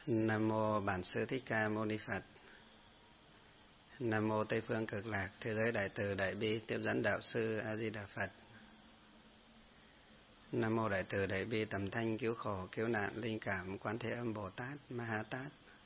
Nam mô Bản Sư Thích Ca Mâu Ni Phật. Nam mô Tây Phương Cực Lạc Thế Giới Đại Từ Đại Bi Tiếp Dẫn Đạo Sư A Di Đà Phật. Nam mô Đại Từ Đại Bi Tầm Thanh Cứu Khổ Cứu Nạn Linh Cảm Quán Thế Âm Bồ Tát Ma Ha Tát.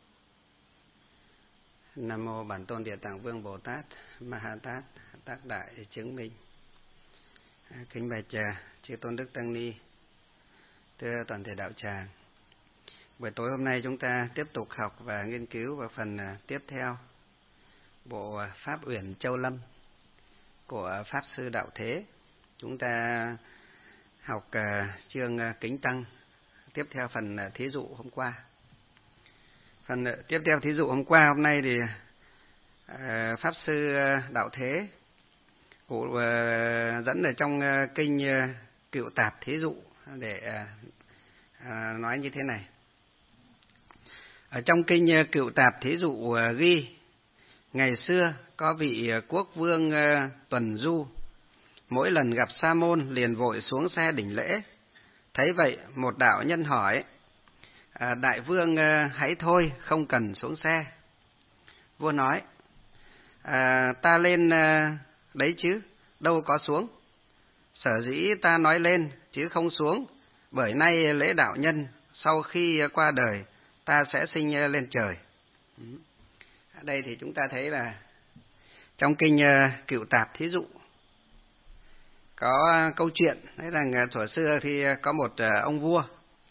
Nam mô Bản Tôn Địa Tạng Vương Bồ Tát Ma Ha Tát Tác Đại Chứng Minh. Kính bạch chư Tôn Đức Tăng Ni, thưa toàn thể đạo tràng. Buổi tối hôm nay chúng ta tiếp tục học và nghiên cứu vào phần tiếp theo bộ Pháp Uyển Châu Lâm của Pháp Sư Đạo Thế. Chúng ta học chương Kính Tăng, tiếp theo phần thí dụ hôm qua. Phần tiếp theo thí dụ hôm qua, hôm nay thì Pháp Sư Đạo Thế cụ dẫn ở trong kinh Cựu Tạp Thí Dụ để nói như thế này. Ở trong kinh Cựu Tạp Thí Dụ ghi, ngày xưa có vị quốc vương tuần du, mỗi lần gặp Sa môn liền vội xuống xe đỉnh lễ. Thấy vậy, một đạo nhân hỏi: đại vương hãy thôi, không cần xuống xe. Vua nói: ta lên đấy chứ, đâu có xuống. Sở dĩ ta nói lên chứ không xuống, bởi nay lễ đạo nhân, sau khi qua đời ta sẽ sinh lên trời. Ở đây thì chúng ta thấy là trong kinh Cựu Tạp Thí Dụ có câu chuyện đấy là thuở xưa khi có một ông vua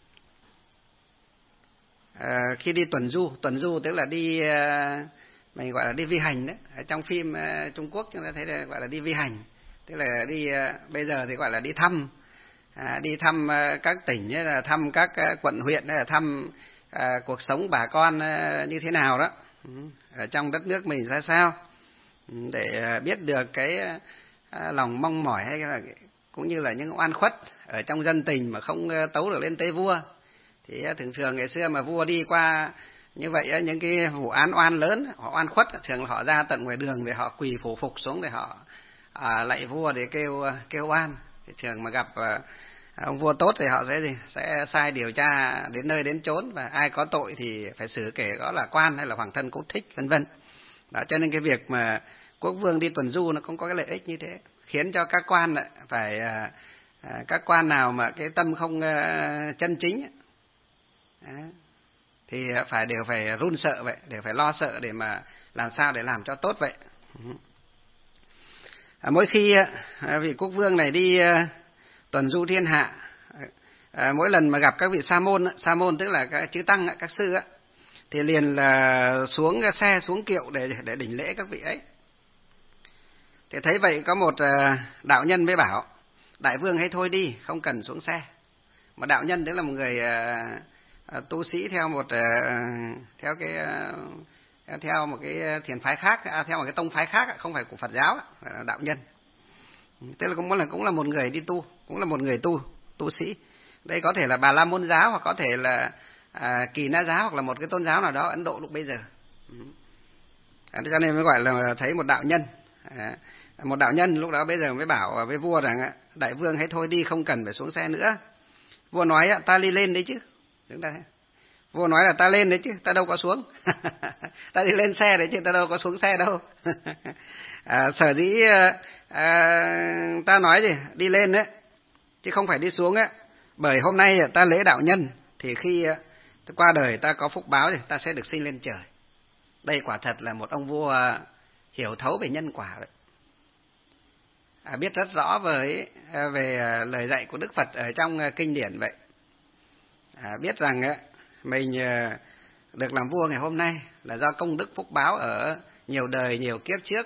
khi đi tuần du tức là đi, mình gọi là đi vi hành đấy. Ở trong phim Trung Quốc chúng ta thấy là gọi là đi vi hành, tức là đi, bây giờ thì gọi là đi thăm các tỉnh, là thăm các quận huyện, là thăm cuộc sống bà con như thế nào đó ở trong đất nước mình ra sao, để biết được cái lòng mong mỏi hay là cũng như là những oan khuất ở trong dân tình mà không tấu được lên tới vua. Thì thường thường ngày xưa mà vua đi qua như vậy, những cái vụ án oan lớn, họ oan khuất, thường họ ra tận ngoài đường để họ quỳ phủ phục xuống để họ lạy vua để kêu oan. Thì thường mà gặp ông vua tốt thì họ sẽ sai điều tra đến nơi đến chốn, và ai có tội thì phải xử, kể đó là quan hay là hoàng thân quốc thích, vân vân. Đó, cho nên cái việc mà quốc vương đi tuần du nó cũng có cái lợi ích như thế, khiến cho các quan phải các quan nào mà cái tâm không chân chính thì đều phải run sợ vậy, đều phải lo sợ để mà làm sao để làm cho tốt vậy. Mỗi khi vị quốc vương này đi tuần du thiên hạ, mỗi lần mà gặp các vị sa môn tức là các chư tăng, các sư thì liền là xuống xe, xuống kiệu để đỉnh lễ các vị ấy. Thì thấy vậy có một đạo nhân mới bảo: đại vương hãy thôi đi, không cần xuống xe. Một đạo nhân tức là một người tu sĩ theo một cái thiền phái khác, theo một cái tông phái khác, không phải của Phật giáo, đạo nhân. Tức là cũng là một người đi tu, cũng là một người tu sĩ. Đây có thể là Bà La Môn giáo, hoặc có thể là Kỳ Na giáo, hoặc là một cái tôn giáo nào đó Ấn Độ lúc bây giờ. Cho nên mới gọi là thấy một đạo nhân. Một đạo nhân lúc đó bây giờ mới bảo với vua rằng: đại vương hãy thôi đi, không cần phải xuống xe nữa. Vua nói: ta đi lên đấy chứ. Vua nói là ta lên đấy chứ, ta đâu có xuống. Ta đi lên xe đấy chứ, ta đâu có xuống xe đâu. Sở dĩ ta nói gì đi lên đấy chứ không phải đi xuống ấy, bởi hôm nay ta lễ đạo nhân, thì khi qua đời ta có phúc báo thì ta sẽ được sinh lên trời. Đây quả thật là một ông vua hiểu thấu về nhân quả đấy. Biết rất rõ về lời dạy của Đức Phật ở trong kinh điển vậy. Biết rằng mình được làm vua ngày hôm nay là do công đức phúc báo ở nhiều đời nhiều kiếp trước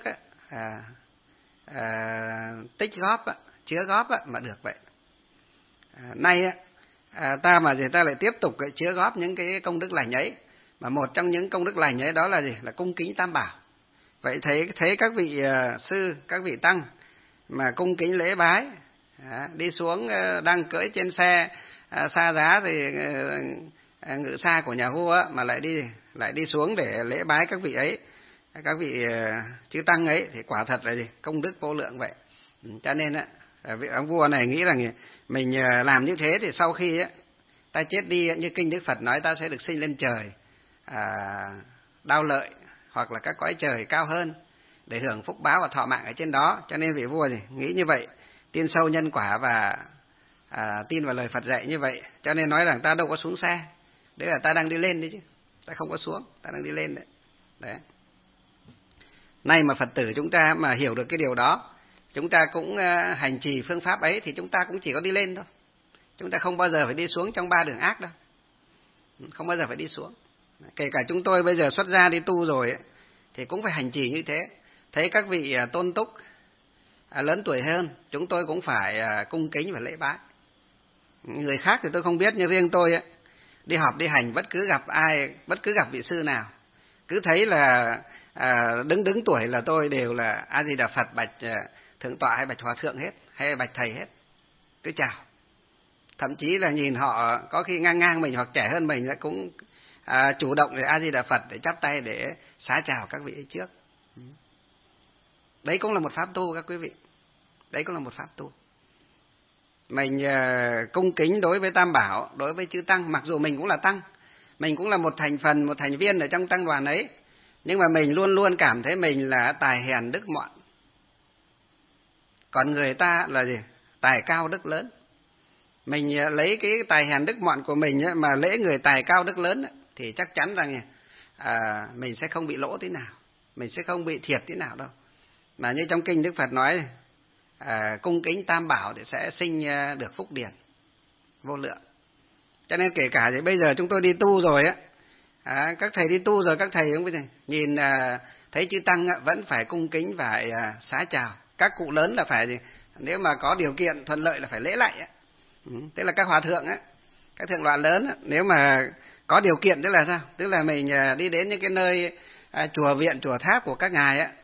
tích góp, chứa góp mà được vậy. Nay ta lại tiếp tục chứa góp những cái công đức lành ấy, mà một trong những công đức lành ấy đó là là cung kính Tam Bảo. Vậy thấy các vị sư, các vị tăng mà cung kính lễ bái, đi xuống đang cưỡi trên xe xa giá thì ngự xa của nhà vua mà lại đi xuống để lễ bái các vị ấy, các vị chư tăng ấy, thì quả thật là công đức vô lượng vậy. Cho nên vị ông vua này nghĩ rằng mình làm như thế thì sau khi ta chết đi, như kinh Đức Phật nói, ta sẽ được sinh lên trời. đao lợi hoặc là các cõi trời cao hơn để hưởng phúc báo và thọ mạng ở trên đó. Cho nên vị vua gì nghĩ như vậy, tin sâu nhân quả và tin vào lời Phật dạy như vậy, cho nên nói rằng ta đâu có xuống xe, đấy là ta đang đi lên đấy chứ, ta không có xuống, ta đang đi lên đấy. Đấy. Nay mà Phật tử chúng ta mà hiểu được cái điều đó, chúng ta cũng hành trì phương pháp ấy thì chúng ta cũng chỉ có đi lên thôi. Chúng ta không bao giờ phải đi xuống trong 3 đường ác đâu. Không bao giờ phải đi xuống. Kể cả chúng tôi bây giờ xuất gia đi tu rồi ấy, thì cũng phải hành trì như thế. Thấy các vị tôn túc lớn tuổi hơn, chúng tôi cũng phải cung kính và lễ bái. Người khác thì tôi không biết, nhưng riêng tôi ấy, đi học đi hành bất cứ gặp ai, bất cứ gặp vị sư nào, cứ thấy là đứng tuổi là tôi đều là A Di Đà Phật, bạch thượng tọa hay bạch hòa thượng hết, hay bạch thầy hết, cứ chào. Thậm chí là nhìn họ có khi ngang mình hoặc trẻ hơn mình cũng chủ động để A Di Đà Phật để chắp tay để xá chào các vị ấy trước. Đấy cũng là một pháp tu các quý vị. Đấy cũng là một pháp tu. Mình cung kính đối với Tam Bảo, đối với chư Tăng, mặc dù mình cũng là Tăng, mình cũng là một thành phần, một thành viên ở trong Tăng đoàn ấy, nhưng mà mình luôn luôn cảm thấy mình là tài hèn đức mọn. Còn người ta là gì? Tài cao đức lớn. Mình lấy cái tài hèn đức mọn của mình mà lễ người tài cao đức lớn thì chắc chắn rằng mình sẽ không bị lỗ tí nào, mình sẽ không bị thiệt tí nào đâu. Mà như trong kinh Đức Phật nói, cung kính Tam Bảo thì sẽ sinh được phúc điển vô lượng. Cho nên kể cả thì bây giờ chúng tôi đi tu rồi á, các thầy đi tu rồi, các thầy cũng nhìn thấy chư Tăng vẫn phải cung kính, phải xá chào. Các cụ lớn là phải gì? Nếu mà có điều kiện thuận lợi là phải lễ lạy. Tức là các hòa thượng á, các thượng tọa lớn á, nếu mà có điều kiện tức là sao? Tức là mình đi đến những cái nơi chùa viện, chùa tháp của các ngài á,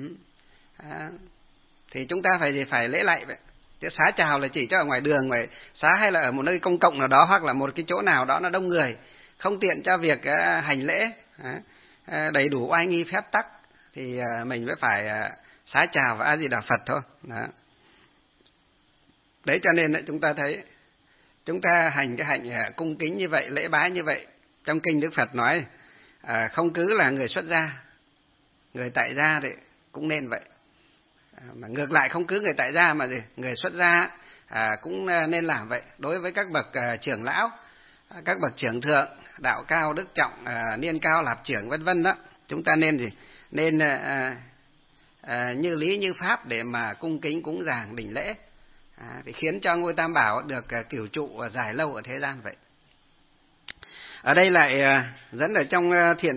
thì chúng ta phải lễ lạy vậy. Chứ xá chào là chỉ cho ở ngoài đường, ngoài xá hay là ở một nơi công cộng nào đó, hoặc là một cái chỗ nào đó nó đông người, không tiện cho việc hành lễ đầy đủ oai nghi phép tắc, thì mình mới phải xá chào và A Di Đà Phật thôi. Đó. Đấy cho nên chúng ta thấy chúng ta hành cái hạnh cung kính như vậy, lễ bái như vậy. Trong kinh Đức Phật nói không cứ là người xuất gia, người tại gia thì cũng nên vậy. Mà ngược lại không cứ người tại gia mà người xuất gia cũng nên làm vậy. Đối với các bậc trưởng lão, các bậc trưởng thượng, đạo cao đức trọng, niên cao lạp trưởng vân vân đó, chúng ta nên như lý như pháp để mà cung kính cúng dường đảnh lễ, để khiến cho ngôi Tam Bảo được cửu trụ dài lâu ở thế gian vậy. Ở đây lại dẫn ở trong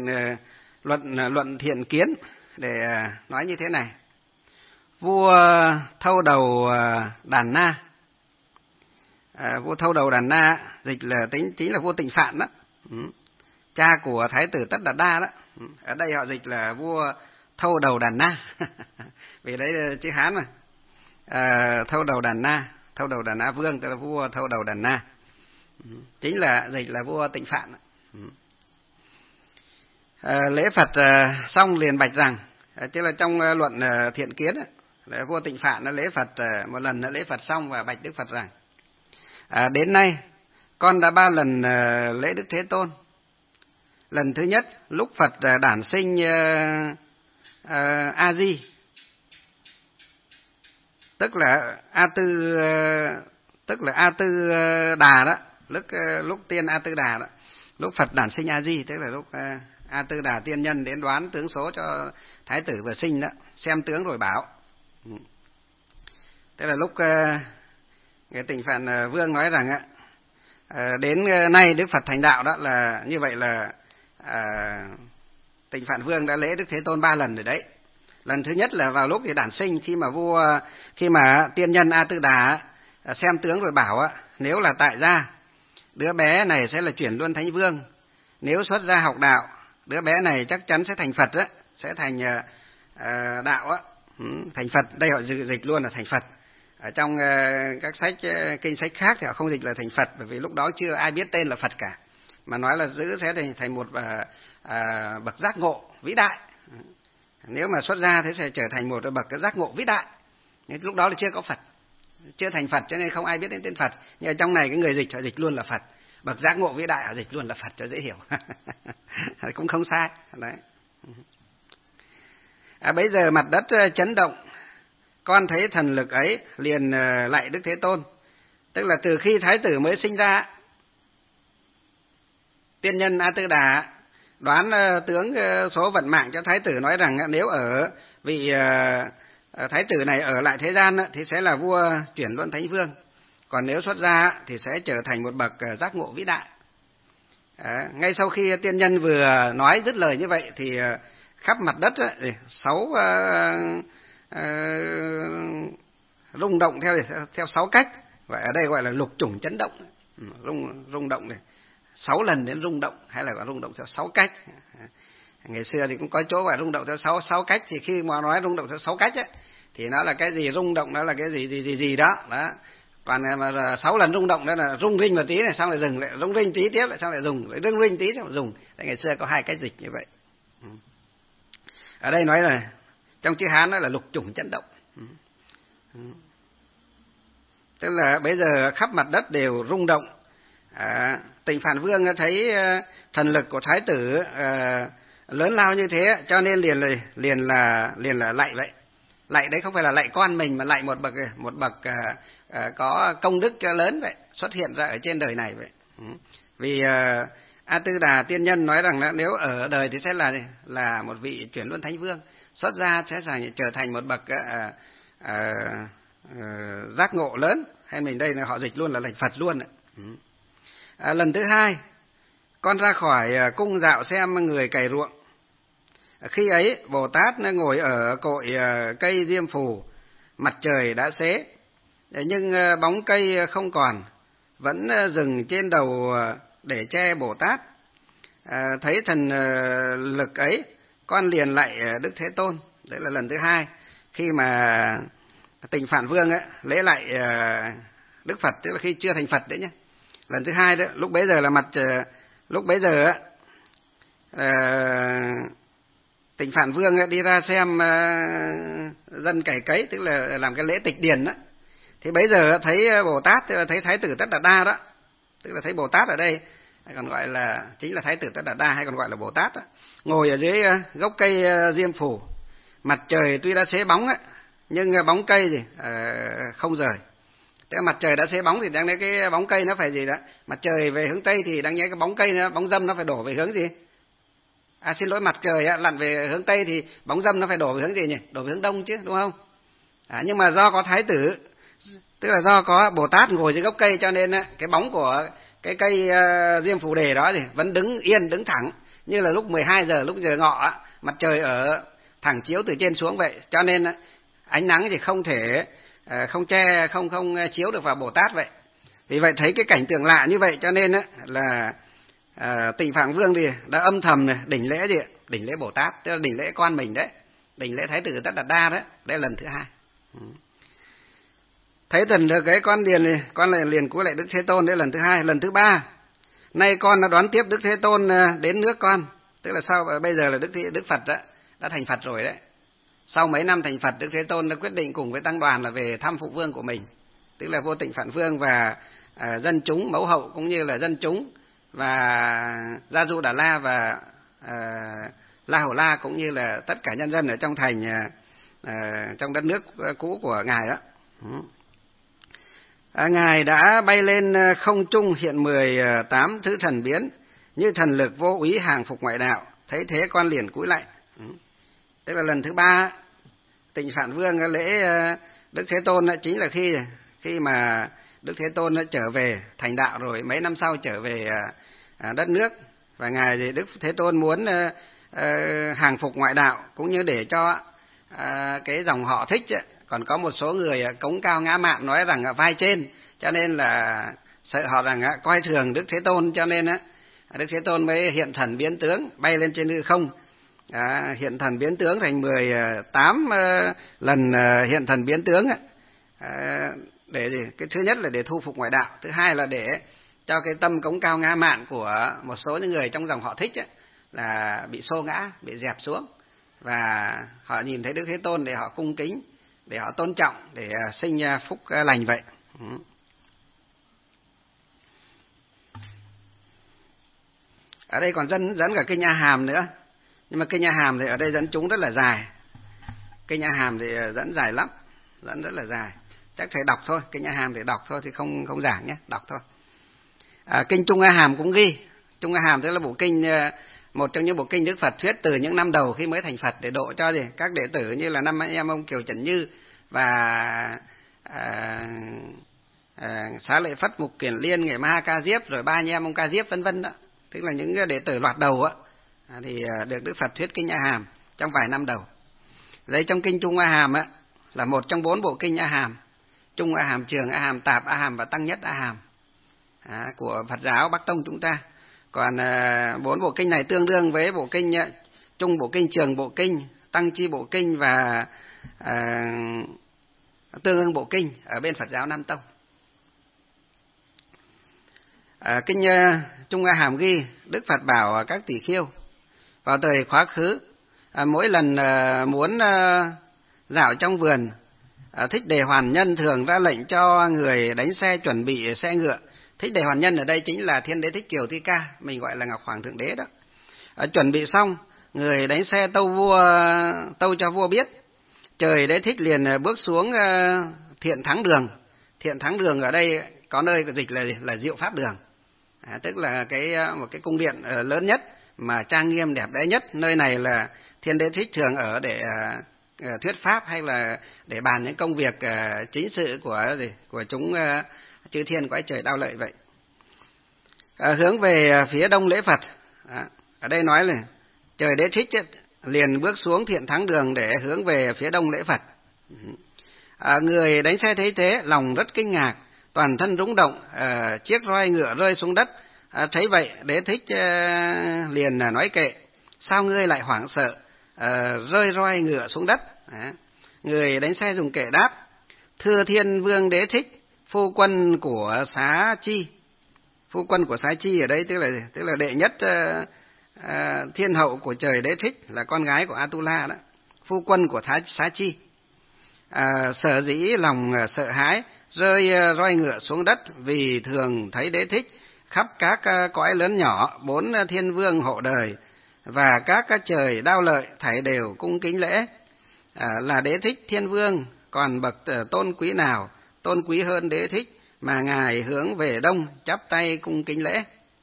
luận thiện kiến để nói như thế này. Vua Thâu Đầu Đàn Na, vua Thâu Đầu Đàn Na dịch là chính là vua Tịnh Phạn đó, cha của Thái tử Tất Đạt Đa đó. Ở đây họ dịch là vua Thâu Đầu Đàn Na vì đấy là chữ Hán mà. Thâu Đầu Đàn Na, Thâu Đầu Đàn Na Vương, tức là vua Thâu Đầu Đàn Na, chính là dịch là vua Tịnh Phạn. Lễ Phật xong liền bạch rằng, tức là trong luận thiện kiến là vua Tịnh Phạn nó lễ Phật một lần, nó lễ Phật xong và bạch Đức Phật rằng: đến nay con đã 3 lần lễ Đức Thế Tôn. Lần thứ nhất lúc Phật đản sinh A Di, tức là A Tư Đà đó, lúc tiên A Tư Đà đó, lúc Phật đản sinh A Di, tức là lúc A Tư Đà tiên nhân đến đoán tướng số cho Thái tử vừa sinh đó, xem tướng rồi bảo. Tức là lúc cái Tịnh Phạn Vương nói rằng đến nay Đức Phật thành đạo đó, là như vậy là Tịnh Phạn Vương đã lễ Đức Thế Tôn 3 lần rồi đấy. Lần thứ nhất là vào lúc thì đản sinh, khi mà tiên nhân A Tư Đà xem tướng rồi bảo nếu là tại gia, đứa bé này sẽ là chuyển luân thánh vương. Nếu xuất gia học đạo, đứa bé này chắc chắn sẽ thành Phật á, sẽ thành đạo á, thành Phật. Đây họ dịch luôn là thành Phật. Ở trong các kinh sách khác thì họ không dịch là thành Phật, bởi vì lúc đó chưa ai biết tên là Phật cả, mà nói là sẽ thành một bậc giác ngộ vĩ đại. Nếu mà xuất gia thế sẽ trở thành một bậc giác ngộ vĩ đại. Nhưng lúc đó là chưa có Phật, chưa thành Phật, cho nên không ai biết đến tên Phật. Nhưng ở trong này cái người dịch họ dịch luôn là Phật. bậc giác ngộ vĩ đại, dịch luôn là Phật cho dễ hiểu. Cũng không sai đấy. Bây giờ mặt đất chấn động, con thấy thần lực ấy liền lạy Đức Thế Tôn. Tức là từ khi Thái tử mới sinh ra, tiên nhân A Tư Đà đoán tướng số vận mạng cho Thái tử, nói rằng nếu ở vị Thái tử này ở lại thế gian thì sẽ là vua chuyển luân thánh vương, còn nếu xuất gia thì sẽ trở thành một bậc giác ngộ vĩ đại. Ngay sau khi tiên nhân vừa nói dứt lời như vậy thì khắp mặt đất 6 rung động theo 6 cách, vậy ở đây gọi là lục chủng chấn động, rung động này 6 lần đến rung động, hay là gọi rung động theo 6 cách. Ngày xưa thì cũng có chỗ gọi rung động theo 6 cách, thì khi mà nói rung động theo 6 cách ấy, thì nó là cái gì, rung động nó là cái gì đó. Còn mà 6 lần rung động đó là rung rinh một tí này xong lại dừng, lại rung rinh tí tiếp lại xong lại dùng, lại rung rinh tí xong lại dùng. Đấy, ngày xưa có 2 cách dịch như vậy. Ở đây nói là trong chữ Hán nó là lục chủng chấn động. Tức là bây giờ khắp mặt đất đều rung động. Tịnh Phạn Vương thấy thần lực của Thái tử lớn lao như thế, cho nên liền là lạy vậy. Lạy đấy không phải là lạy con mình, mà lạy một bậc có công đức lớn vậy, xuất hiện ra ở trên đời này vậy. Vì A Tư Đà tiên nhân nói rằng là nếu ở đời thì sẽ là một vị chuyển luân thánh vương, xuất gia sẽ trở thành một bậc giác ngộ lớn, hay mình đây là họ dịch luôn là thành Phật luôn. Lần thứ 2, con ra khỏi cung dạo xem người cày ruộng. Khi ấy Bồ Tát ngồi ở cội cây diêm phù, mặt trời đã xế, nhưng bóng cây không còn, vẫn dừng trên đầu để che Bồ Tát. Thấy thần lực ấy, con liền lạy Đức Thế Tôn. Đấy là lần thứ 2 khi mà Tịnh Phạn Vương ấy, lễ lạy Đức Phật, tức là khi chưa thành Phật đấy nhé. Lần thứ 2 đó, lúc bấy giờ là lúc bấy giờ Tịnh Phạn Vương đi ra xem dân cày cấy, tức là làm cái lễ tịch điền đó. Thì bấy giờ thấy Bồ Tát, tức là thấy Thái tử Tất Đạt Đa đó, tức là thấy Bồ Tát ở đây, còn gọi là chính là Thái tử Tất Đạt Đa, hay còn gọi là Bồ Tát đó, ngồi ở dưới gốc cây diêm phù. Mặt trời tuy đã xế bóng ấy, nhưng bóng cây gì không rời. Tức là mặt trời đã xế bóng thì đáng lẽ cái bóng cây nó phải gì đó, mặt trời về hướng tây thì đáng nhẽ cái bóng cây bóng râm nó phải đổ về hướng gì? Xin lỗi, mặt trời lặn về hướng tây thì bóng râm nó phải đổ về hướng gì nhỉ? Đổ về hướng đông chứ, đúng không? Nhưng mà do có Thái tử, tức là do có Bồ Tát ngồi dưới gốc cây, cho nên cái bóng của cái cây diêm phù đề đó thì vẫn đứng yên, đứng thẳng, như là lúc 12 giờ, lúc giờ ngọ mặt trời ở thẳng chiếu từ trên xuống vậy, cho nên ánh nắng thì không thể không chiếu được vào Bồ Tát vậy. Vì vậy thấy cái cảnh tượng lạ như vậy, cho nên là Tịnh Phạn Vương thì đã âm thầm đỉnh lễ gì, đỉnh lễ Bồ Tát, tức là đỉnh lễ con mình đấy, đỉnh lễ Thái tử Tất Đạt Đa đấy. Đây là lần thứ 2. Thấy thần được cái con lại liền cúi lại Đức Thế Tôn, đấy lần thứ 2. Lần thứ 3, nay con đã đón tiếp Đức Thế Tôn đến nước con, tức là sau bây giờ là Đức Phật đã thành Phật rồi đấy. Sau mấy năm thành Phật, Đức Thế Tôn đã quyết định cùng với tăng đoàn là về thăm phụ vương của mình, tức là vua Tịnh Phạn Vương và dân chúng mẫu hậu, cũng như là dân chúng và Gia Du Đà La và La Hầu La, cũng như là tất cả nhân dân ở trong thành, trong đất nước cũ của ngài đó. Ngài đã bay lên không trung, hiện 18 thứ thần biến, như thần lực vô úy hàng phục ngoại đạo. Thấy thế con liền cúi lạy. Tức là lần thứ 3 Tịnh Phạn Vương lễ Đức Thế Tôn chính là khi mà Đức Thế Tôn trở về thành đạo rồi, mấy năm sau trở về đất nước, và ngài thì Đức Thế Tôn muốn hàng phục ngoại đạo, cũng như để cho cái dòng họ Thích còn có một số người cống cao ngã mạn, nói rằng vai trên, cho nên là sợ họ rằng coi thường Đức Thế Tôn, cho nên Đức Thế Tôn mới hiện thần biến tướng bay lên trên hư không. Hiện thần biến tướng thành 18 lần hiện thần biến tướng, để cái thứ nhất là để thu phục ngoại đạo, thứ hai là để cho cái tâm cống cao ngã mạn của một số những người trong dòng họ Thích là bị xô ngã, bị dẹp xuống, và họ nhìn thấy Đức Thế Tôn để họ cung kính, để họ tôn trọng, để sinh phúc lành vậy. Ở đây còn dẫn cả kinh A Hàm nữa. Nhưng mà kinh A Hàm thì ở đây dẫn chúng rất là dài. Kinh A Hàm thì dẫn dài lắm, dẫn rất là dài. Chắc thầy đọc thôi, kinh A Hàm thì đọc thôi thì không giảng nhé, đọc thôi. Kinh Trung A Hàm cũng ghi. Trung A Hàm tức là bộ kinh, một trong những bộ kinh Đức Phật thuyết từ những năm đầu khi mới thành Phật để độ cho gì các đệ tử như là năm anh em ông Kiều Trần Như và Xá Lợi Phất, Mục Kiền Liên, Nghệ Ma Ca Diếp, rồi ba anh em ông Ca Diếp vân vân đó, tức là những đệ tử loạt đầu á, thì được Đức Phật thuyết kinh A Hàm trong vài năm đầu. Lấy trong kinh Trung A Hàm á là một trong 4 bộ kinh A Hàm: Trung A Hàm, Trường A Hàm, Tạp A Hàm và Tăng Nhất A Hàm của Phật giáo Bắc Tông chúng ta. Còn 4 bộ kinh này tương đương với bộ kinh Trung bộ kinh, Trường bộ kinh, Tăng Chi bộ kinh và Tương ưng bộ kinh ở bên Phật giáo Nam Tông. Kinh Trung A Hàm ghi Đức Phật bảo các tỷ khưu vào thời quá khứ, mỗi lần muốn dạo trong vườn, Thích Đề Hoàn Nhân thường ra lệnh cho người đánh xe chuẩn bị xe ngựa. Thích Đề Hoàn Nhân ở đây chính là Thiên Đế Thích Kiều Thi Ca, mình gọi là Ngọc Hoàng Thượng Đế đó. Chuẩn bị xong, người đánh xe tâu cho vua biết. Trời Đế Thích liền bước xuống Thiện Thắng Đường. Thiện Thắng Đường ở đây có nơi dịch là Diệu Pháp Đường, tức là một cái cung điện lớn nhất mà trang nghiêm đẹp đẽ nhất. Nơi này là Thiên Đế Thích thường ở để thuyết pháp hay là để bàn những công việc chính sự của chúng chư thiên cõi trời Đao Lợi vậy. Hướng về phía đông lễ Phật. Ở đây nói là trời Đế Thích liền bước xuống Thiện Thắng Đường để hướng về phía đông lễ Phật. Người đánh xe thấy thế lòng rất kinh ngạc, toàn thân rung động, chiếc roi ngựa rơi xuống đất. Thấy vậy Đế Thích liền nói kệ: sao ngươi lại hoảng sợ, rơi roi ngựa xuống đất? Người đánh xe dùng kệ đáp: thưa Thiên Vương Đế Thích, phu quân của Xá Chi. Phu quân của Xá Chi ở đây tức là đệ nhất thiên hậu của trời Đế Thích, là con gái của Atula đó. Phu quân của Xá Chi sở dĩ lòng sợ hãi, rơi roi ngựa xuống đất vì thường thấy Đế Thích khắp các cõi lớn nhỏ, 4 thiên vương hộ đời và các trời Đao Lợi thảy đều cung kính lễ. Là Đế Thích Thiên Vương, còn bậc tôn quý nào tôn quý hơn Đế Thích mà ngài hướng về đông chắp tay cung kính lễ?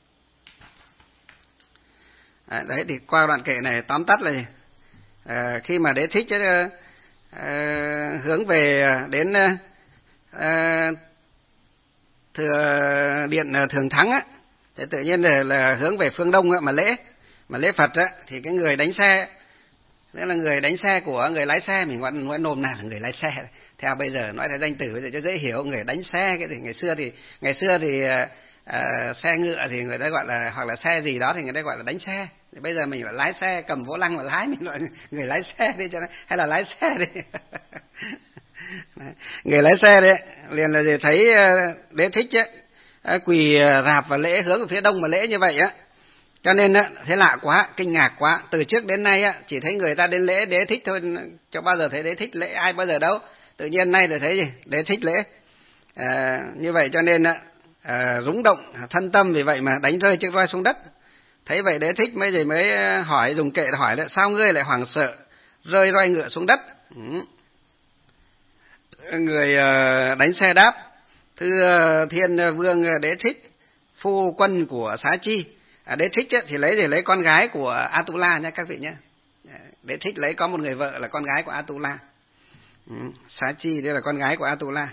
Đấy thì qua đoạn kệ này tóm tắt là khi mà Đế Thích hướng về đến điện Thường Thắng á, thì tự nhiên là hướng về phương đông á, mà lễ Phật á, thì cái người đánh xe, tức là người đánh xe của người lái xe, mình nói nôm na là người lái xe. Theo bây giờ nói theo danh từ bây giờ cho dễ hiểu, người đánh xe cái thì ngày xưa thì xe ngựa thì người ta gọi là, hoặc là xe gì đó thì người ta gọi là đánh xe. Thì bây giờ mình gọi lái xe, cầm vô lăng mà lái, mình gọi người lái xe đi cho nó, hay là lái xe đi. Người lái xe đấy liền là thấy Đế Thích ấy, quỳ rạp và lễ hướng về phía đông mà lễ như vậy á, cho nên á thế lạ quá, kinh ngạc quá. Từ trước đến nay á chỉ thấy người ta đến lễ Đế Thích thôi, cho bao giờ thấy Đế Thích lễ ai bao giờ đâu. Tự nhiên nay là thấy gì Đế Thích lễ như vậy, cho nên á rúng động thân tâm, vì vậy mà đánh rơi chiếc roi xuống đất. Thấy vậy Đế Thích mới hỏi, dùng kệ hỏi là sao ngươi lại hoảng sợ rơi roi ngựa xuống đất? Người đánh xe đáp: thưa Thiên Vương Đế Thích, phu quân của Xá Chi. Đế Thích thì lấy con gái của Atula nha các vị nhé. Đế Thích lấy có một người vợ là con gái của Atula. Xá Chi đây là con gái của Atula.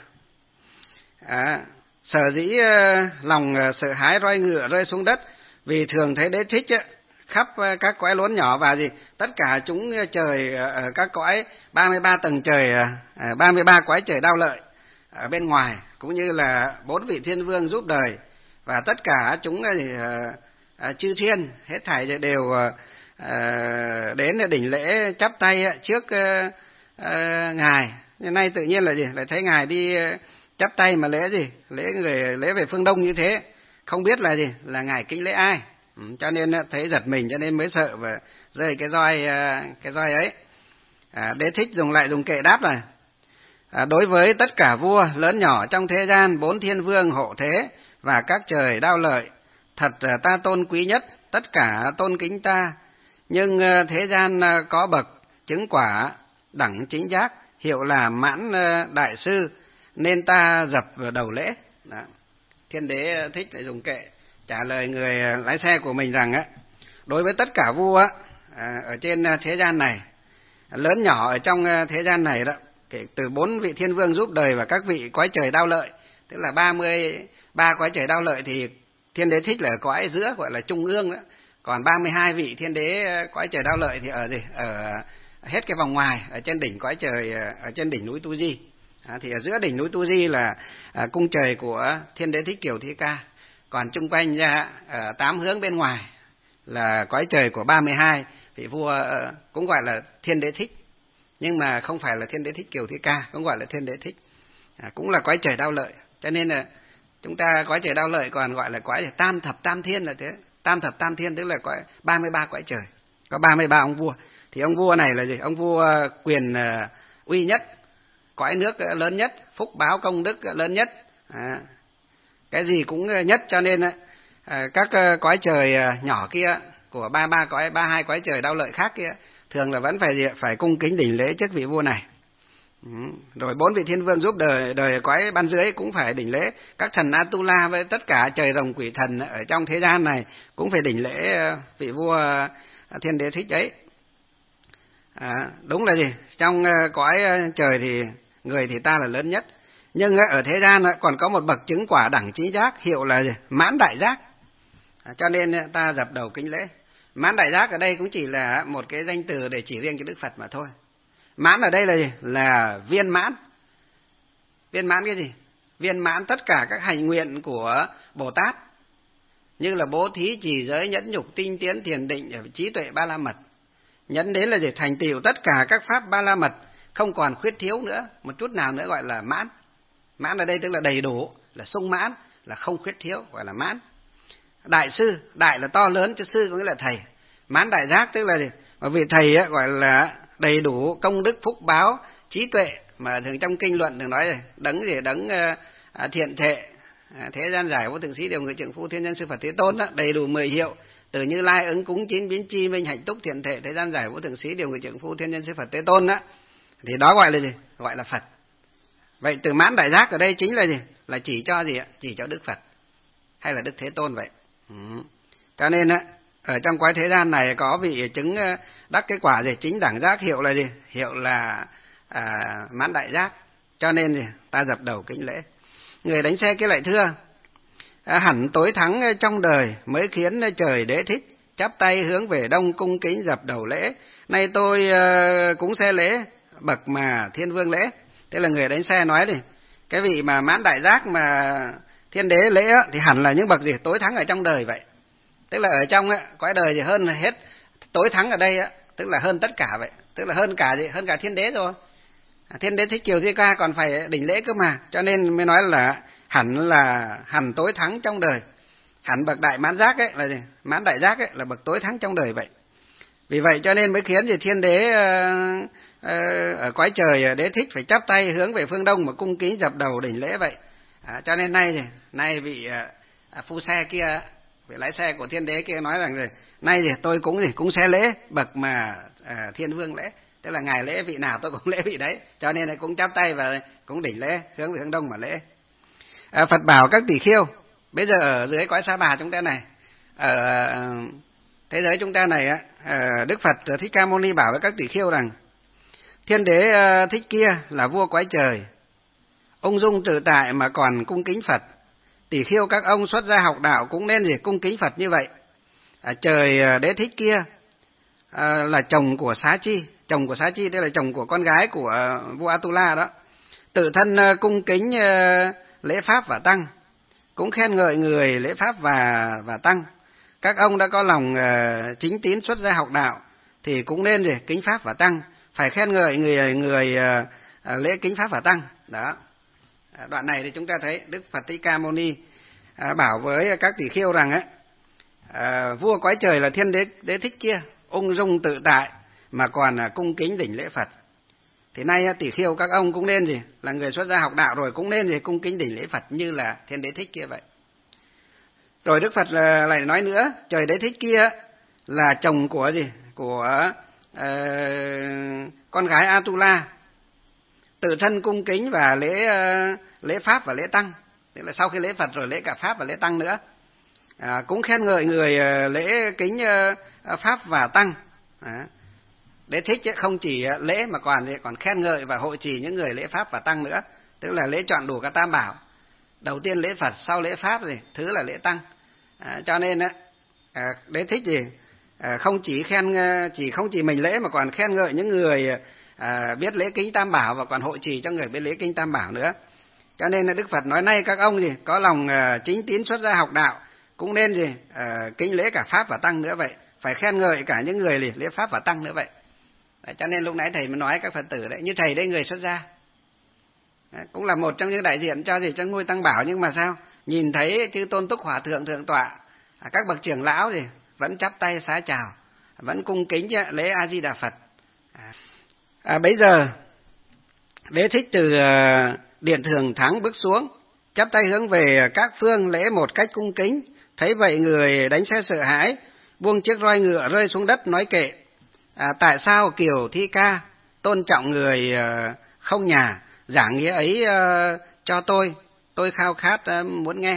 Sở dĩ lòng sợ hãi roi ngựa rơi xuống đất vì thường thấy Đế Thích khắp các cõi lớn nhỏ và tất cả chúng trời ở các cõi 33 tầng trời, 33 cõi trời Đao Lợi ở bên ngoài, cũng như là 4 vị thiên vương giúp đời, và tất cả chúng chư thiên hết thảy đều đến đỉnh lễ chắp tay trước ngài. Hôm nay tự nhiên là lại thấy ngài đi chắp tay mà lễ về phương đông như thế, không biết là ngài kính lễ ai. Cho nên thấy giật mình, cho nên mới sợ và rơi cái roi ấy. Đế Thích dùng kệ đáp là: đối với tất cả vua lớn nhỏ trong thế gian, 4 thiên vương hộ thế và các trời Đao Lợi, thật ta tôn quý nhất tất cả tôn kính ta, nhưng thế gian có bậc chứng quả đẳng chính giác, hiệu là Mãn Đại Sư, nên ta dập đầu lễ. Đó. Thiên đế Thích lại dùng kệ trả lời người lái xe của mình rằng á, đối với tất cả vua ở trên thế gian này, lớn nhỏ ở trong thế gian này đó, kể từ 4 vị thiên vương giúp đời và các vị cõi trời đao lợi, tức là 33 cõi trời đao lợi thì Thiên đế Thích là ở cõi giữa gọi là trung ương đó. Còn 32 vị thiên đế cõi trời đao lợi thì ở gì? Ở hết cái vòng ngoài, ở trên đỉnh cõi trời, ở trên đỉnh núi Tu Di. Thì ở giữa đỉnh núi Tu Di là cung trời của Thiên đế Thích Kiều Thi Ca. Còn chung quanh ra ở 8 hướng bên ngoài là cõi trời của 32 vị vua, cũng gọi là Thiên đế Thích, nhưng mà không phải là Thiên đế Thích Kiều Thi Ca, cũng gọi là Thiên đế Thích, cũng là cõi trời đao lợi. Cho nên là chúng ta cõi trời đao lợi còn gọi là cõi tam thập tam thiên là thế. Tam thập tam thiên tức là cõi 33 cõi trời, có 33 ông vua. Thì ông vua này là gì? Ông vua quyền uy nhất, cõi nước lớn nhất, phúc báo công đức lớn nhất, cái gì cũng nhất. Cho nên các cõi trời nhỏ kia của 32 cõi trời đao lợi khác kia thường là vẫn phải cung kính đỉnh lễ trước vị vua này. Rồi 4 vị thiên vương giúp đời cõi ban dưới cũng phải đỉnh lễ, các thần Atula với tất cả trời rồng quỷ thần ở trong thế gian này cũng phải đỉnh lễ vị vua Thiên đế Thích đấy. Đúng là gì? Trong cõi trời thì người thì ta là lớn nhất, nhưng ở thế gian còn có một bậc chứng quả đẳng chính giác, hiệu là gì? Mãn Đại Giác. Cho nên ta dập đầu kính lễ. Mãn Đại Giác ở đây cũng chỉ là một cái danh từ để chỉ riêng cho Đức Phật mà thôi. Mãn ở đây là gì? Là viên mãn. Viên mãn cái gì? Viên mãn tất cả các hành nguyện của Bồ Tát, như là bố thí, trì giới, nhẫn nhục, tinh tiến, thiền định, trí tuệ ba la mật. Nhẫn đến là để thành tựu tất cả các pháp ba la mật, không còn khuyết thiếu nữa, một chút nào nữa, gọi là mãn. Mãn ở đây tức là đầy đủ, là sung mãn, là không khuyết thiếu, gọi là mãn. Đại sư, đại là to lớn, chứ sư có nghĩa là thầy. Mãn Đại Giác tức là gì? Bởi vì thầy gọi là đầy đủ công đức phúc báo trí tuệ, mà thường trong kinh luận thường nói đấng gì? Đấng thiện thệ, thế gian giải vô thượng sĩ điều người trượng phu thiên nhân sư Phật Thế Tôn đó, đầy đủ 10 hiệu, từ Như Lai ứng cúng chín biến chi minh hạnh túc thiện thệ thế gian giải vô thượng sĩ điều người trượng phu thiên nhân sư Phật Thế Tôn đó, thì đó gọi là gì? Gọi là Phật. Vậy từ Mãn Đại Giác ở đây chính là gì? Là chỉ cho gì ạ? Chỉ cho Đức Phật hay là Đức Thế Tôn vậy. Cho nên ở trong cõi thế gian này có vị chứng đắc cái quả gì? Chính đẳng giác, hiệu là gì? Hiệu là Mãn Đại Giác. Cho nên gì? Ta dập đầu kính lễ. Người đánh xe kia lại thưa: hẳn tối thắng trong đời mới khiến trời đế thích, chắp tay hướng về đông cung kính dập đầu lễ. Nay tôi cũng xe lễ bậc mà thiên vương lễ. Thế là người đánh xe nói đi, cái vị mà Mãn Đại Giác mà thiên đế lễ thì hẳn là những bậc gì? Tối thắng ở trong đời vậy. Tức là ở trong cõi đời thì hơn hết, tối thắng ở đây tức là hơn tất cả vậy, tức là hơn cả gì? Hơn cả thiên đế rồi. Thiên đế Thích Kiều Thi Ca còn phải đỉnh lễ cơ mà, cho nên mới nói là hẳn tối thắng trong đời. Hẳn bậc đại mãn giác là gì? Mãn Đại Giác là bậc tối thắng trong đời vậy. Vì vậy cho nên mới khiến gì thiên đế ở cõi trời đế thích phải chắp tay hướng về phương đông mà cung kính dập đầu đỉnh lễ vậy. Cho nên nay vị phu xe kia, vị lái xe của thiên đế kia nói rằng rồi, nay thì tôi cũng xe lễ bậc mà thiên vương lễ, tức là ngài lễ vị nào tôi cũng lễ vị đấy, cho nên cũng chắp tay và cũng đỉnh lễ hướng về hướng đông mà lễ. Phật bảo các tỷ khiêu, bây giờ ở dưới cõi Sa Bà chúng ta này, ở thế giới chúng ta này Đức Phật Thích Ca Mâu Ni bảo với các tỷ khiêu rằng: thiên đế Thích kia là vua cõi trời, ung dung tự tại mà còn cung kính Phật. Tỷ khiêu các ông xuất gia học đạo cũng nên gì? Cung kính Phật như vậy. Trời đế Thích kia là chồng của Xá Chi, chồng của Xá Chi đây là chồng của con gái của vua Atula đó, tự thân cung kính lễ pháp và tăng, cũng khen ngợi người lễ pháp và tăng. Các ông đã có lòng chính tín xuất gia học đạo thì cũng nên gì? Kính pháp và tăng, phải khen ngợi người lễ kính pháp và tăng đó. Đoạn này thì chúng ta thấy Đức Phật Thích Ca Mâu Ni bảo với các tỷ khiêu rằng vua cõi trời là thiên đế Thích kia ung dung tự tại mà còn cung kính đỉnh lễ Phật. Thì nay tỷ khiêu các ông cũng nên gì? Là người xuất gia học đạo rồi cũng nên gì? Cung kính đỉnh lễ Phật như là thiên đế Thích kia vậy. Rồi Đức Phật lại nói nữa, trời Đế Thích kia là chồng của gì? Của con gái Atula, tự thân cung kính và lễ pháp và lễ tăng. Tức là sau khi lễ Phật rồi lễ cả pháp và lễ tăng nữa. Cũng khen ngợi người lễ kính pháp và tăng. Đế Thích không chỉ lễ mà còn khen ngợi và hộ trì những người lễ pháp và tăng nữa, tức là lễ trọn đủ các tam bảo. Đầu tiên lễ Phật, sau lễ pháp rồi thứ là lễ tăng. Cho nên Đế Thích gì không chỉ mình lễ mà còn khen ngợi những người biết lễ kính tam bảo và còn hộ trì cho người biết lễ kính tam bảo nữa. Cho nên là Đức Phật nói nay các ông gì có lòng chính tín xuất gia học đạo cũng nên gì kính lễ cả pháp và tăng nữa vậy, phải khen ngợi cả những người lễ pháp và tăng nữa vậy. Đấy, cho nên lúc nãy thầy mới nói các Phật tử đấy, như thầy đây người xuất gia. Đấy, cũng là một trong những đại diện cho ngôi tăng bảo, nhưng mà sao nhìn thấy chư Tôn Túc Hòa Thượng Thượng Tọa, các bậc trưởng lão thì vẫn chắp tay xá chào, vẫn cung kính lễ A Di Đà Phật. Bấy giờ Đế Thích từ điện thường thắng bước xuống, chắp tay hướng về các phương lễ một cách cung kính. Thấy vậy người đánh xe sợ hãi, buông chiếc roi ngựa rơi xuống đất nói kệ: tại sao Kiều Thi Ca tôn trọng người không nhà, giảng nghĩa ấy cho tôi khao khát muốn nghe.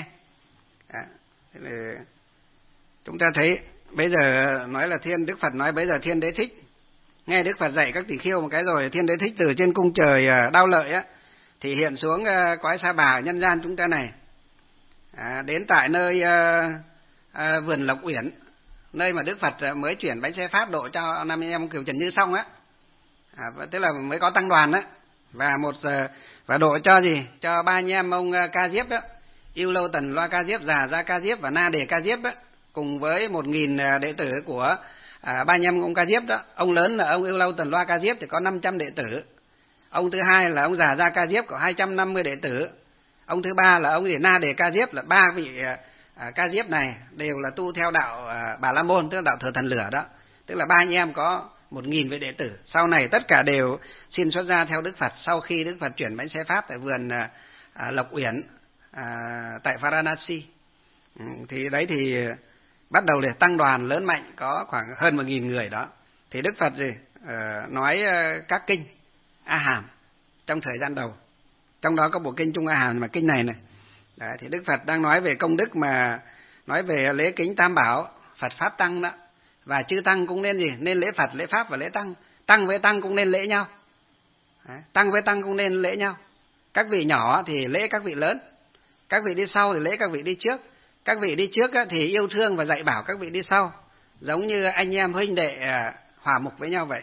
Chúng ta thấy bây giờ nói là Đức Phật nói bây giờ Thiên Đế Thích nghe Đức Phật dạy các tỷ khiêu một cái rồi, Thiên Đế Thích từ trên cung trời Đao Lợi á thì hiện xuống cõi Sa Bà nhân gian chúng ta này, đến tại nơi vườn Lộc Uyển, nơi mà Đức Phật mới chuyển bánh xe pháp độ cho năm anh em Kiều Trần Như xong á, tức là mới có tăng đoàn á, và độ cho cho ba anh em ông Ca Diếp đó, Yêu Lâu Tần Loa Ca Diếp, Già Gia Ca Diếp và Na Đề Ca Diếp á, cùng với 1000 đệ tử của ba anh em ông Ca Diếp đó. Ông lớn là ông Yêu Lâu Tần Loa Ca Diếp thì có 500 đệ tử. Ông thứ hai là ông Già Gia Ca Diếp có 250 đệ tử. Ông thứ ba là ông Na Đề Ca Diếp, là ba vị Ca Diếp này đều là tu theo đạo Bà La Môn, tức là đạo thờ thần lửa đó. Tức là ba anh em có 1000 vị đệ tử. Sau này tất cả đều xin xuất gia theo Đức Phật sau khi Đức Phật chuyển bánh xe pháp tại vườn Lộc Uyển tại Varanasi. Thì đấy thì bắt đầu để tăng đoàn lớn mạnh, có khoảng hơn 1000 người đó. Thì Đức Phật nói các kinh A Hàm trong thời gian đầu. Trong đó có bộ kinh Trung A Hàm mà kinh này. Đấy, thì Đức Phật đang nói về công đức, mà nói về lễ kính tam bảo, Phật pháp tăng đó. Và chư tăng cũng nên nên lễ Phật, lễ pháp và lễ tăng. Tăng với tăng cũng nên lễ nhau. Đấy, tăng với tăng cũng nên lễ nhau. Các vị nhỏ thì lễ các vị lớn, các vị đi sau thì lễ các vị đi trước. Các vị đi trước thì yêu thương và dạy bảo các vị đi sau, giống như anh em huynh đệ hòa mục với nhau vậy.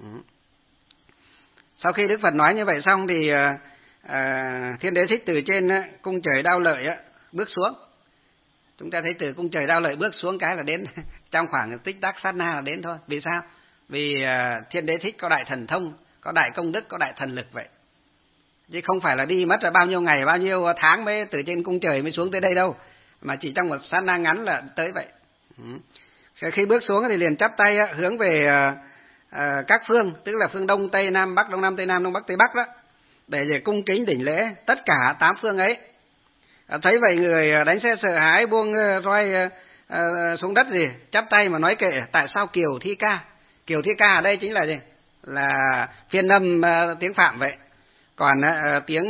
Sau khi Đức Phật nói như vậy xong thì Thiên Đế Thích từ trên cung trời Đao Lợi bước xuống. Chúng ta thấy từ cung trời Đao Lợi bước xuống cái là đến trong khoảng tích tắc sát na là đến thôi. Vì sao? Vì Thiên Đế Thích có đại thần thông, có đại công đức, có đại thần lực vậy. Chứ không phải là đi mất là bao nhiêu ngày, bao nhiêu tháng mới từ trên cung trời mới xuống tới đây đâu, mà chỉ trong một sát na ngắn là tới vậy. Khi bước xuống thì liền chắp tay hướng về các phương, tức là phương Đông, Tây, Nam, Bắc, Đông Nam, Tây Nam, Đông Bắc, Tây Bắc đó, để cung kính đỉnh lễ tất cả 8 phương ấy. Thấy vậy người đánh xe sợ hãi, buông roi xuống đất chắp tay mà nói kệ: tại sao Kiều Thi Ca? Kiều Thi Ca ở đây chính là là phiên âm tiếng Phạm vậy. Còn tiếng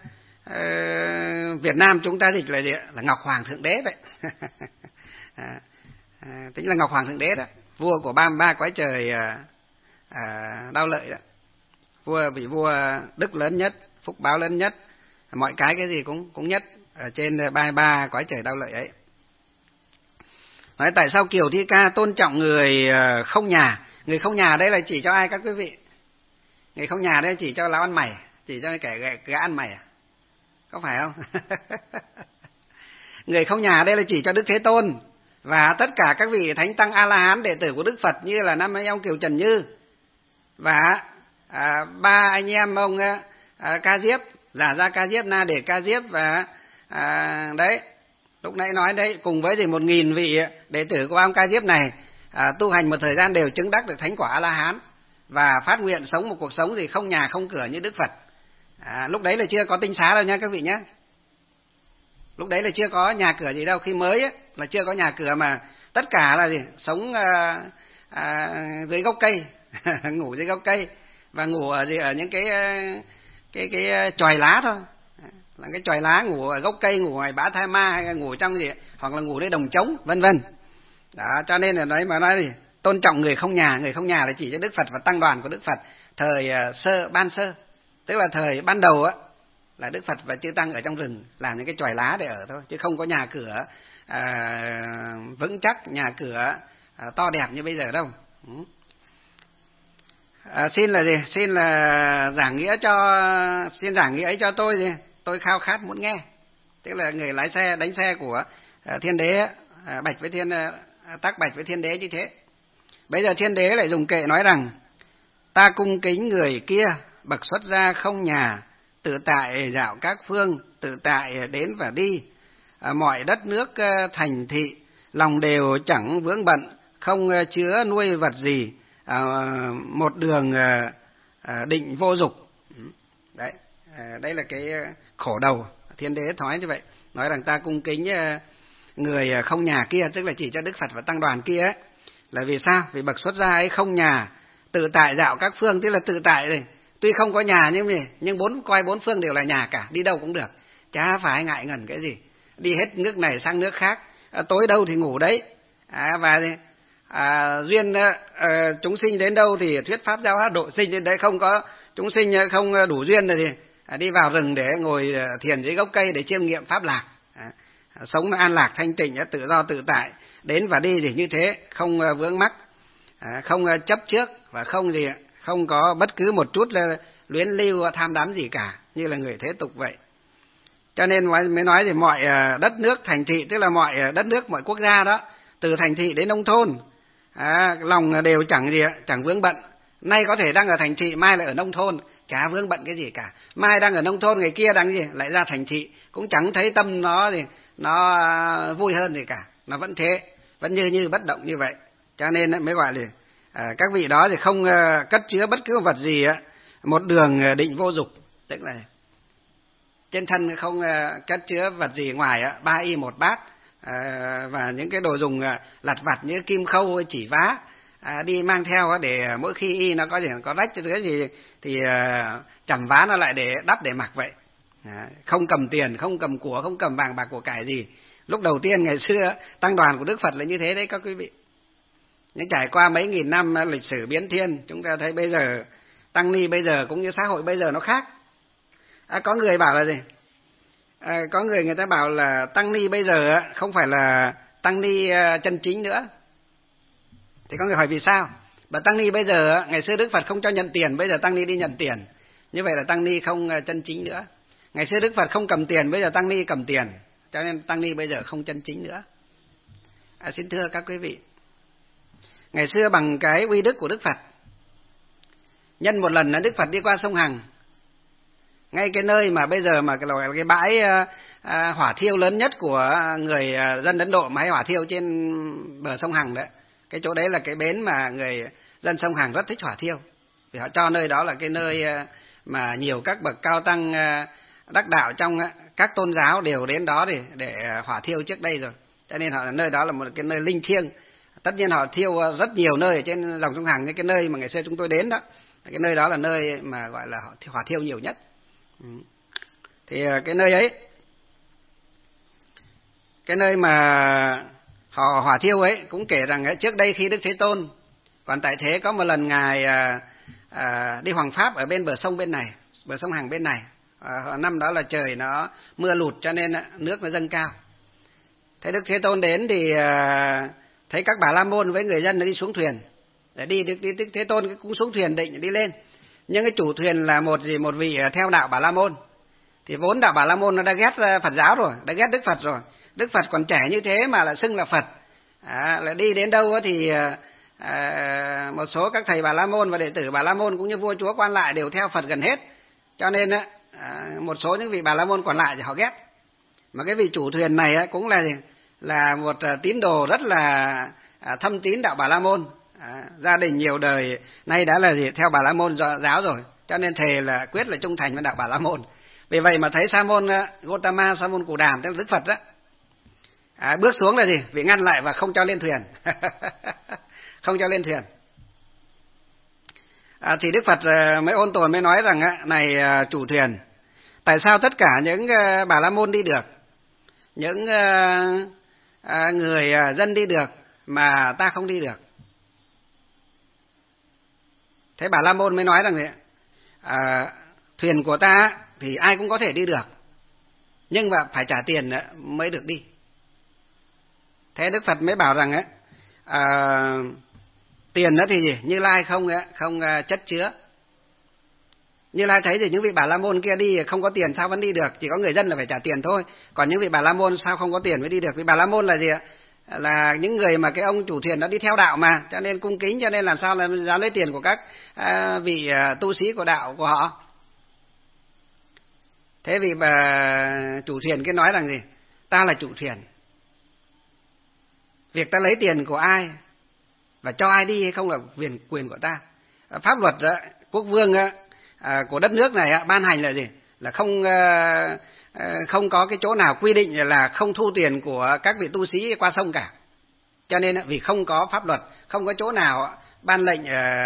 Việt Nam chúng ta dịch là Ngọc Hoàng Thượng Đế vậy. Tính là Ngọc Hoàng Thượng Đế đó, vua của 33 cõi trời Đao Lợi đó. Vị vua đức lớn nhất, phúc báo lớn nhất, mọi cái gì cũng nhất ở trên 33 cõi trời Đao Lợi ấy. Nói tại sao Kiều Thi Ca tôn trọng người không nhà? Người không nhà đây là chỉ cho ai các quý vị? Người không nhà đây chỉ cho lão ăn mày, chỉ cho kẻ gã ăn mày à? Có phải không? Người không nhà đây là chỉ cho Đức Thế Tôn và tất cả các vị thánh tăng A-la-hán đệ tử của Đức Phật, như là năm anh ông Kiều Trần Như và ba anh em ông Ca Diếp, Giả Gia Ca Diếp, Na Đề Ca Diếp và đấy lúc nãy nói đấy, cùng với 1000 vị đệ tử của ông Ca Diếp này tu hành một thời gian đều chứng đắc được thánh quả A-la-hán và phát nguyện sống một cuộc sống không nhà không cửa như Đức Phật. Lúc đấy là chưa có tinh xá đâu nha các vị nhé. Lúc đấy là chưa có nhà cửa gì đâu, khi mới ấy, là chưa có nhà cửa mà tất cả là gì? Sống dưới gốc cây, ngủ dưới gốc cây và ngủ ở những cái chòi lá thôi. Là cái chòi lá, ngủ ở gốc cây, ngủ ngoài bã tha ma, hay là ngủ trong gì, hoặc là ngủ nơi đồng trống, vân vân. Đó, cho nên là nói gì? Tôn trọng người không nhà là chỉ cho Đức Phật và tăng đoàn của Đức Phật thời ban sơ, tức là thời ban đầu á, là Đức Phật và chư tăng ở trong rừng làm những cái chòi lá để ở thôi, chứ không có nhà cửa vững chắc, nhà cửa to đẹp như bây giờ đâu. Xin là gì? Xin là giảng nghĩa ấy cho tôi gì? Tôi khao khát muốn nghe. Tức là người lái xe đánh xe của Thiên Đế bạch với tác bạch với Thiên Đế như thế. Bây giờ Thiên Đế lại dùng kệ nói rằng: ta cung kính người kia bậc xuất gia không nhà, tự tại dạo các phương, tự tại đến và đi, mọi đất nước thành thị, lòng đều chẳng vướng bận, không chứa nuôi vật gì, một đường định vô dục. Đấy, đây là cái khổ đầu. Thiên Đế nói như vậy, nói rằng ta cung kính người không nhà kia, tức là chỉ cho Đức Phật và tăng đoàn kia ấy. Là vì sao? Vì bậc xuất gia ấy không nhà, tự tại dạo các phương, tức là tự tại này. Tuy không có nhà nhưng bốn phương đều là nhà cả, đi đâu cũng được, chả phải ngại ngần cái gì, đi hết nước này sang nước khác, tối đâu thì ngủ đấy. Và duyên chúng sinh đến đâu thì thuyết pháp giáo hóa độ sinh đến đấy, không có chúng sinh không đủ duyên rồi thì đi vào rừng để ngồi thiền dưới gốc cây để chiêm nghiệm pháp lạc, sống an lạc thanh tịnh, tự do tự tại, đến và đi thì như thế, không vướng mắc, không chấp trước và không có bất cứ một chút là luyến lưu tham đắm gì cả, như là người thế tục vậy. Cho nên mới nói thì mọi đất nước thành thị, tức là mọi đất nước, mọi quốc gia đó, từ thành thị đến nông thôn, lòng đều chẳng vướng bận. Nay có thể đang ở thành thị, mai lại ở nông thôn, chả vướng bận cái gì cả. Mai đang ở nông thôn, ngày kia đang lại ra thành thị, cũng chẳng thấy tâm nó vui hơn gì cả, nó vẫn thế, vẫn như bất động như vậy. Cho nên mới gọi là các vị đó thì không cất chứa bất cứ vật gì, một đường định vô dục, tức là trên thân không cất chứa vật gì ngoài 3 y 1 bát, và những cái đồ dùng lặt vặt như kim khâu, chỉ vá, đi mang theo để mỗi khi y nó có rách cái gì thì chẩm vá nó lại để đắp để mặc vậy. Không cầm tiền, không cầm của, không cầm vàng bạc của cải gì. Lúc đầu tiên ngày xưa tăng đoàn của Đức Phật là như thế đấy các quý vị. Nhưng trải qua mấy nghìn năm lịch sử biến thiên, chúng ta thấy bây giờ tăng ni bây giờ cũng như xã hội bây giờ nó khác. Có người bảo là gì? Có người ta bảo là tăng ni bây giờ không phải là tăng ni chân chính nữa. Thì có người hỏi vì sao? Bởi tăng ni bây giờ, ngày xưa Đức Phật không cho nhận tiền, bây giờ tăng ni đi nhận tiền. Như vậy là tăng ni không chân chính nữa. Ngày xưa Đức Phật không cầm tiền, bây giờ tăng ni cầm tiền, cho nên tăng ni bây giờ không chân chính nữa. Xin thưa các quý vị, ngày xưa bằng cái uy đức của Đức Phật, nhân một lần là Đức Phật đi qua sông Hằng, ngay cái nơi mà bây giờ mà cái bãi hỏa thiêu lớn nhất của người dân Ấn Độ mà hay hỏa thiêu trên bờ sông Hằng đấy. Cái chỗ đấy là cái bến mà người dân sông Hằng rất thích hỏa thiêu, vì họ cho nơi đó là cái nơi mà nhiều các bậc cao tăng đắc đạo trong các tôn giáo đều đến đó để hỏa thiêu trước đây rồi. Cho nên nơi đó là một cái nơi linh thiêng. Tất nhiên họ thiêu rất nhiều nơi ở trên dòng sông Hằng, như cái nơi mà ngày xưa chúng tôi đến đó, cái nơi đó là nơi mà gọi là hỏa thiêu nhiều nhất. Thì cái nơi ấy, cái nơi mà họ hỏa thiêu ấy cũng kể rằng trước đây khi Đức Thế Tôn còn tại thế, có một lần ngài đi hoằng pháp ở bên bờ sông bên này, bờ sông Hằng bên này. Năm đó là trời nó mưa lụt cho nên nước nó dâng cao. Thế Đức Thế Tôn đến thì thấy các Bà La Môn với người dân nó đi xuống thuyền để đi. Đức Thế Tôn cũng xuống thuyền định đi lên, nhưng cái chủ thuyền là một vị theo đạo Bà La Môn. Thì vốn đạo Bà La Môn nó đã ghét Phật giáo rồi, đã ghét Đức Phật rồi. Đức Phật còn trẻ như thế mà lại xưng là Phật, lại đi đến đâu thì một số các thầy Bà La Môn và đệ tử Bà La Môn cũng như vua chúa quan lại đều theo Phật gần hết. Cho nên một số những vị Bà La Môn còn lại thì họ ghét. Mà cái vị chủ thuyền này cũng là một tín đồ rất là thâm tín đạo Bà La Môn. Gia đình nhiều đời nay đã là theo Bà La Môn giáo rồi, cho nên thề là quyết là trung thành với đạo Bà La Môn. Vì vậy mà thấy Sa môn Gotama, Sa môn Cù Đàm, tức là Đức Phật đó, bước xuống là gì? Vì ngăn lại và không cho lên thuyền. Không cho lên thuyền. Thì Đức Phật mới ôn tồn mới nói rằng này chủ thuyền, tại sao tất cả những Bà La Môn đi được, những người dân đi được mà ta không đi được? Thế Bà La Môn mới nói rằng thuyền của ta thì ai cũng có thể đi được, nhưng mà phải trả tiền mới được đi. Thế Đức Phật mới bảo rằng tiền đó thì gì? Như Lai không chất chứa. Như Lai thấy thì những vị Bà La Môn kia đi không có tiền sao vẫn đi được, chỉ có người dân là phải trả tiền thôi. Còn những vị Bà La Môn sao không có tiền mới đi được? Vì Bà La Môn là gì ạ? Là những người mà cái ông chủ thuyền đã đi theo đạo mà, cho nên cung kính, cho nên làm sao là dám lấy tiền của các vị tu sĩ của đạo của họ. Thế vì bà chủ thuyền kia nói rằng gì? Ta là chủ thuyền. Việc ta lấy tiền của ai và cho ai đi hay không là quyền của ta. Pháp luật quốc vương của đất nước này ban hành là gì? Là không có cái chỗ nào quy định là không thu tiền của các vị tu sĩ qua sông cả. Cho nên vì không có pháp luật, không có chỗ nào ban lệnh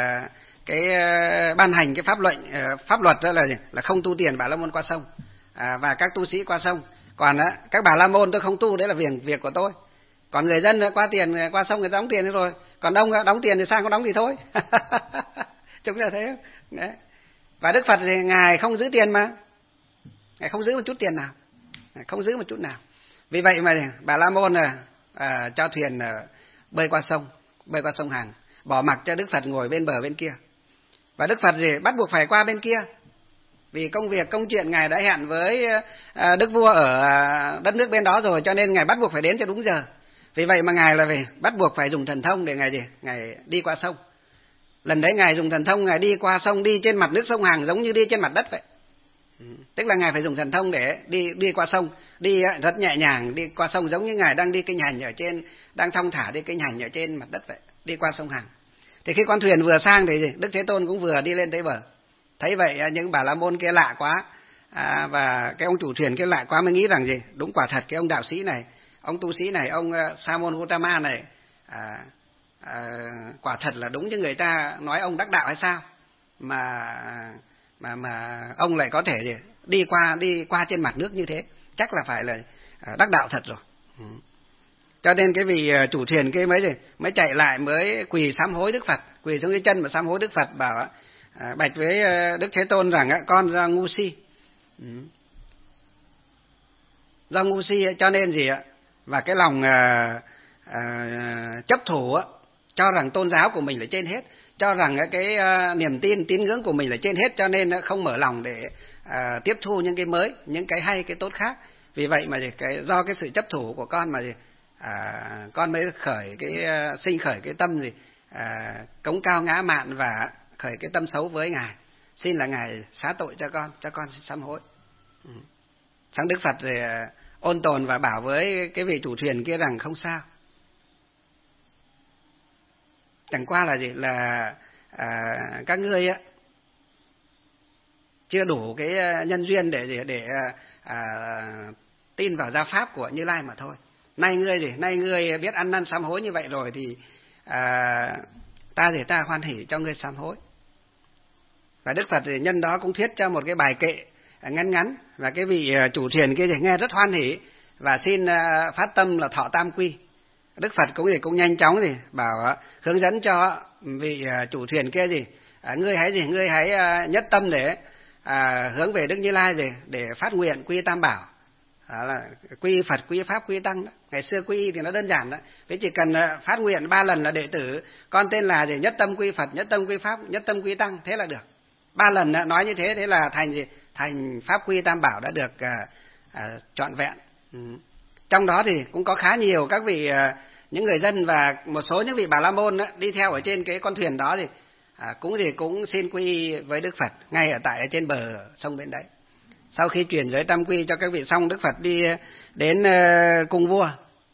ban hành cái pháp luật đó là gì? Là không thu tiền Bà La Môn qua sông và các tu sĩ qua sông. Còn các Bà La Môn tôi không tu, đấy là việc của tôi. Còn người dân qua sông người ta đóng tiền rồi. Còn ông đóng tiền thì sao, có đóng thì thôi. Chúng ta thấy không? Đấy. Và Đức Phật thì Ngài không giữ tiền mà. Ngài không giữ một chút tiền nào. Không giữ một chút nào. Vì vậy mà Bà La Môn cho thuyền bơi qua sông Hằng, bỏ mặc cho Đức Phật ngồi bên bờ bên kia. Và Đức Phật thì bắt buộc phải qua bên kia. Vì công chuyện Ngài đã hẹn với Đức Vua ở đất nước bên đó rồi, cho nên Ngài bắt buộc phải đến cho đúng giờ. Vì vậy mà Ngài là bắt buộc phải dùng thần thông để Ngài đi qua sông. Lần đấy Ngài dùng thần thông, Ngài đi qua sông, đi trên mặt nước sông Hằng giống như đi trên mặt đất vậy. Tức là Ngài phải dùng thần thông để đi qua sông, đi rất nhẹ nhàng, đi qua sông giống như Ngài đang đi kinh hành ở trên, đang thong thả đi kinh hành ở trên mặt đất vậy, đi qua sông Hằng. Thì khi con thuyền vừa sang thì Đức Thế Tôn cũng vừa đi lên tới bờ. Thấy vậy những Bà La Môn kia lạ quá, và cái ông chủ thuyền kia lạ quá mới nghĩ rằng gì? Đúng quả thật cái ông đạo sĩ này, ông tu sĩ này, ông Sa môn Gotama này, quả thật là đúng như người ta nói ông đắc đạo hay sao? Mà ông lại có thể đi qua trên mặt nước như thế, chắc là phải là đắc đạo thật rồi. Cho nên cái vị chủ thuyền kia mới chạy lại, mới quỳ sám hối Đức Phật, quỳ xuống dưới chân mà sám hối Đức Phật, bảo bạch với Đức Thế Tôn rằng con do ngu si. Do ngu si cho nên gì ạ? Và cái lòng chấp thủ cho rằng tôn giáo của mình là trên hết, cho rằng cái niềm tín ngưỡng của mình là trên hết, cho nên không mở lòng để tiếp thu những cái mới, những cái hay, cái tốt khác. Vì vậy mà do cái sự chấp thủ của con mà con mới sinh khởi cái tâm cống cao ngã mạn và khởi cái tâm xấu với Ngài. Xin là Ngài xá tội cho con sám hối. Sáng Đức Phật ôn tồn và bảo với cái vị chủ thuyền kia rằng không sao. Chẳng qua là gì? Là các ngươi chưa đủ cái nhân duyên để tin vào giáo pháp của Như Lai mà thôi. Nay ngươi biết ăn năn sám hối như vậy rồi thì ta hoan hỉ cho ngươi sám hối. Và Đức Phật thì nhân đó cũng thuyết cho một cái bài kệ ngắn, và cái vị chủ thuyền kia thì nghe rất hoan hỉ và xin phát tâm là thọ tam quy. Đức Phật cũng nhanh chóng thì bảo hướng dẫn cho vị chủ thuyền kia ngươi hãy nhất tâm để hướng về Đức Như Lai để phát nguyện quy tam bảo. Đó là quy Phật, quy Pháp, quy Tăng đó. Ngày xưa quy y thì nó đơn giản đó. Thế chỉ cần phát nguyện 3 lần là đệ tử con tên là nhất tâm quy Phật, nhất tâm quy Pháp, nhất tâm quy Tăng, thế là được. 3 lần nói như thế là thành Pháp quy tam bảo đã được trọn vẹn. Trong đó thì cũng có khá nhiều các vị những người dân và một số những vị Bà La Môn đi theo ở trên cái con thuyền đó cũng xin quy y với Đức Phật ngay ở trên bờ sông bên đấy. Sau khi truyền giới tam quy cho các vị xong, Đức Phật đi đến cung vua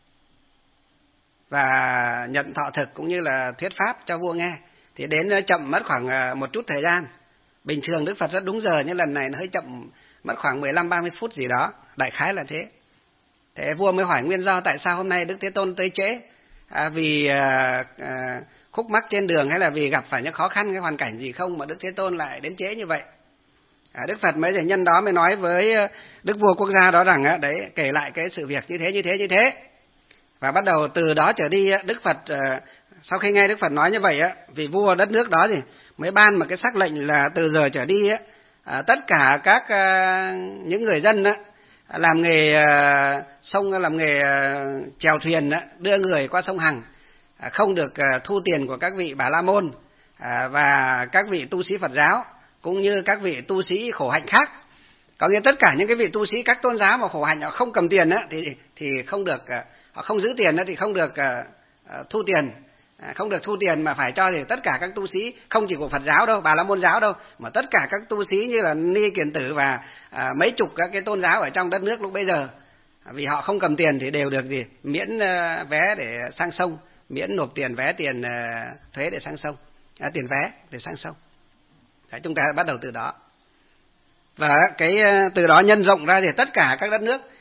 và nhận thọ thực cũng như là thuyết pháp cho vua nghe. Thì đến chậm mất khoảng một chút thời gian. Bình thường Đức Phật rất đúng giờ, nhưng lần này nó hơi chậm mất khoảng 15-30 phút gì đó, đại khái là thế. Thế vua mới hỏi nguyên do tại sao hôm nay Đức Thế Tôn tới trễ, vì khúc mắc trên đường hay là vì gặp phải những khó khăn, cái hoàn cảnh gì không mà Đức Thế Tôn lại đến trễ như vậy. Đức Phật mới nhân đó mới nói với Đức vua quốc gia đó rằng đấy, kể lại cái sự việc như thế. Và bắt đầu từ đó trở đi Đức Phật sau khi nghe Đức Phật nói như vậy vì vua đất nước đó thì mới ban một cái sắc lệnh là từ giờ trở đi tất cả các những người dân làm nghề sông, làm nghề chèo thuyền đưa người qua sông Hằng không được thu tiền của các vị Bà La Môn và các vị tu sĩ Phật giáo cũng như các vị tu sĩ khổ hạnh khác. Có nghĩa tất cả những cái vị tu sĩ các tôn giáo mà khổ hạnh họ không cầm tiền thì không được, họ không giữ tiền thì không được thu tiền, không được thu tiền mà phải cho thì tất cả các tu sĩ, không chỉ của Phật giáo đâu, Bà La Môn giáo đâu, mà tất cả các tu sĩ như là Ni Kiền Tử và mấy chục các cái tôn giáo ở trong đất nước lúc bấy giờ, vì họ không cầm tiền thì đều được miễn vé để sang sông, miễn nộp tiền vé, tiền thuế để sang sông, tiền vé để sang sông. Đấy, chúng ta bắt đầu từ đó. Và cái từ đó nhân rộng ra thì tất cả các đất nước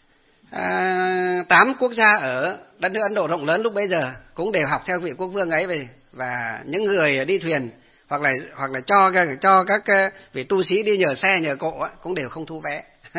8 quốc gia ở đất nước Ấn Độ rộng lớn lúc bấy giờ cũng đều học theo vị quốc vương ấy về, và những người đi thuyền hoặc là cho các vị tu sĩ đi nhờ xe nhờ cộ cũng đều không thu vé.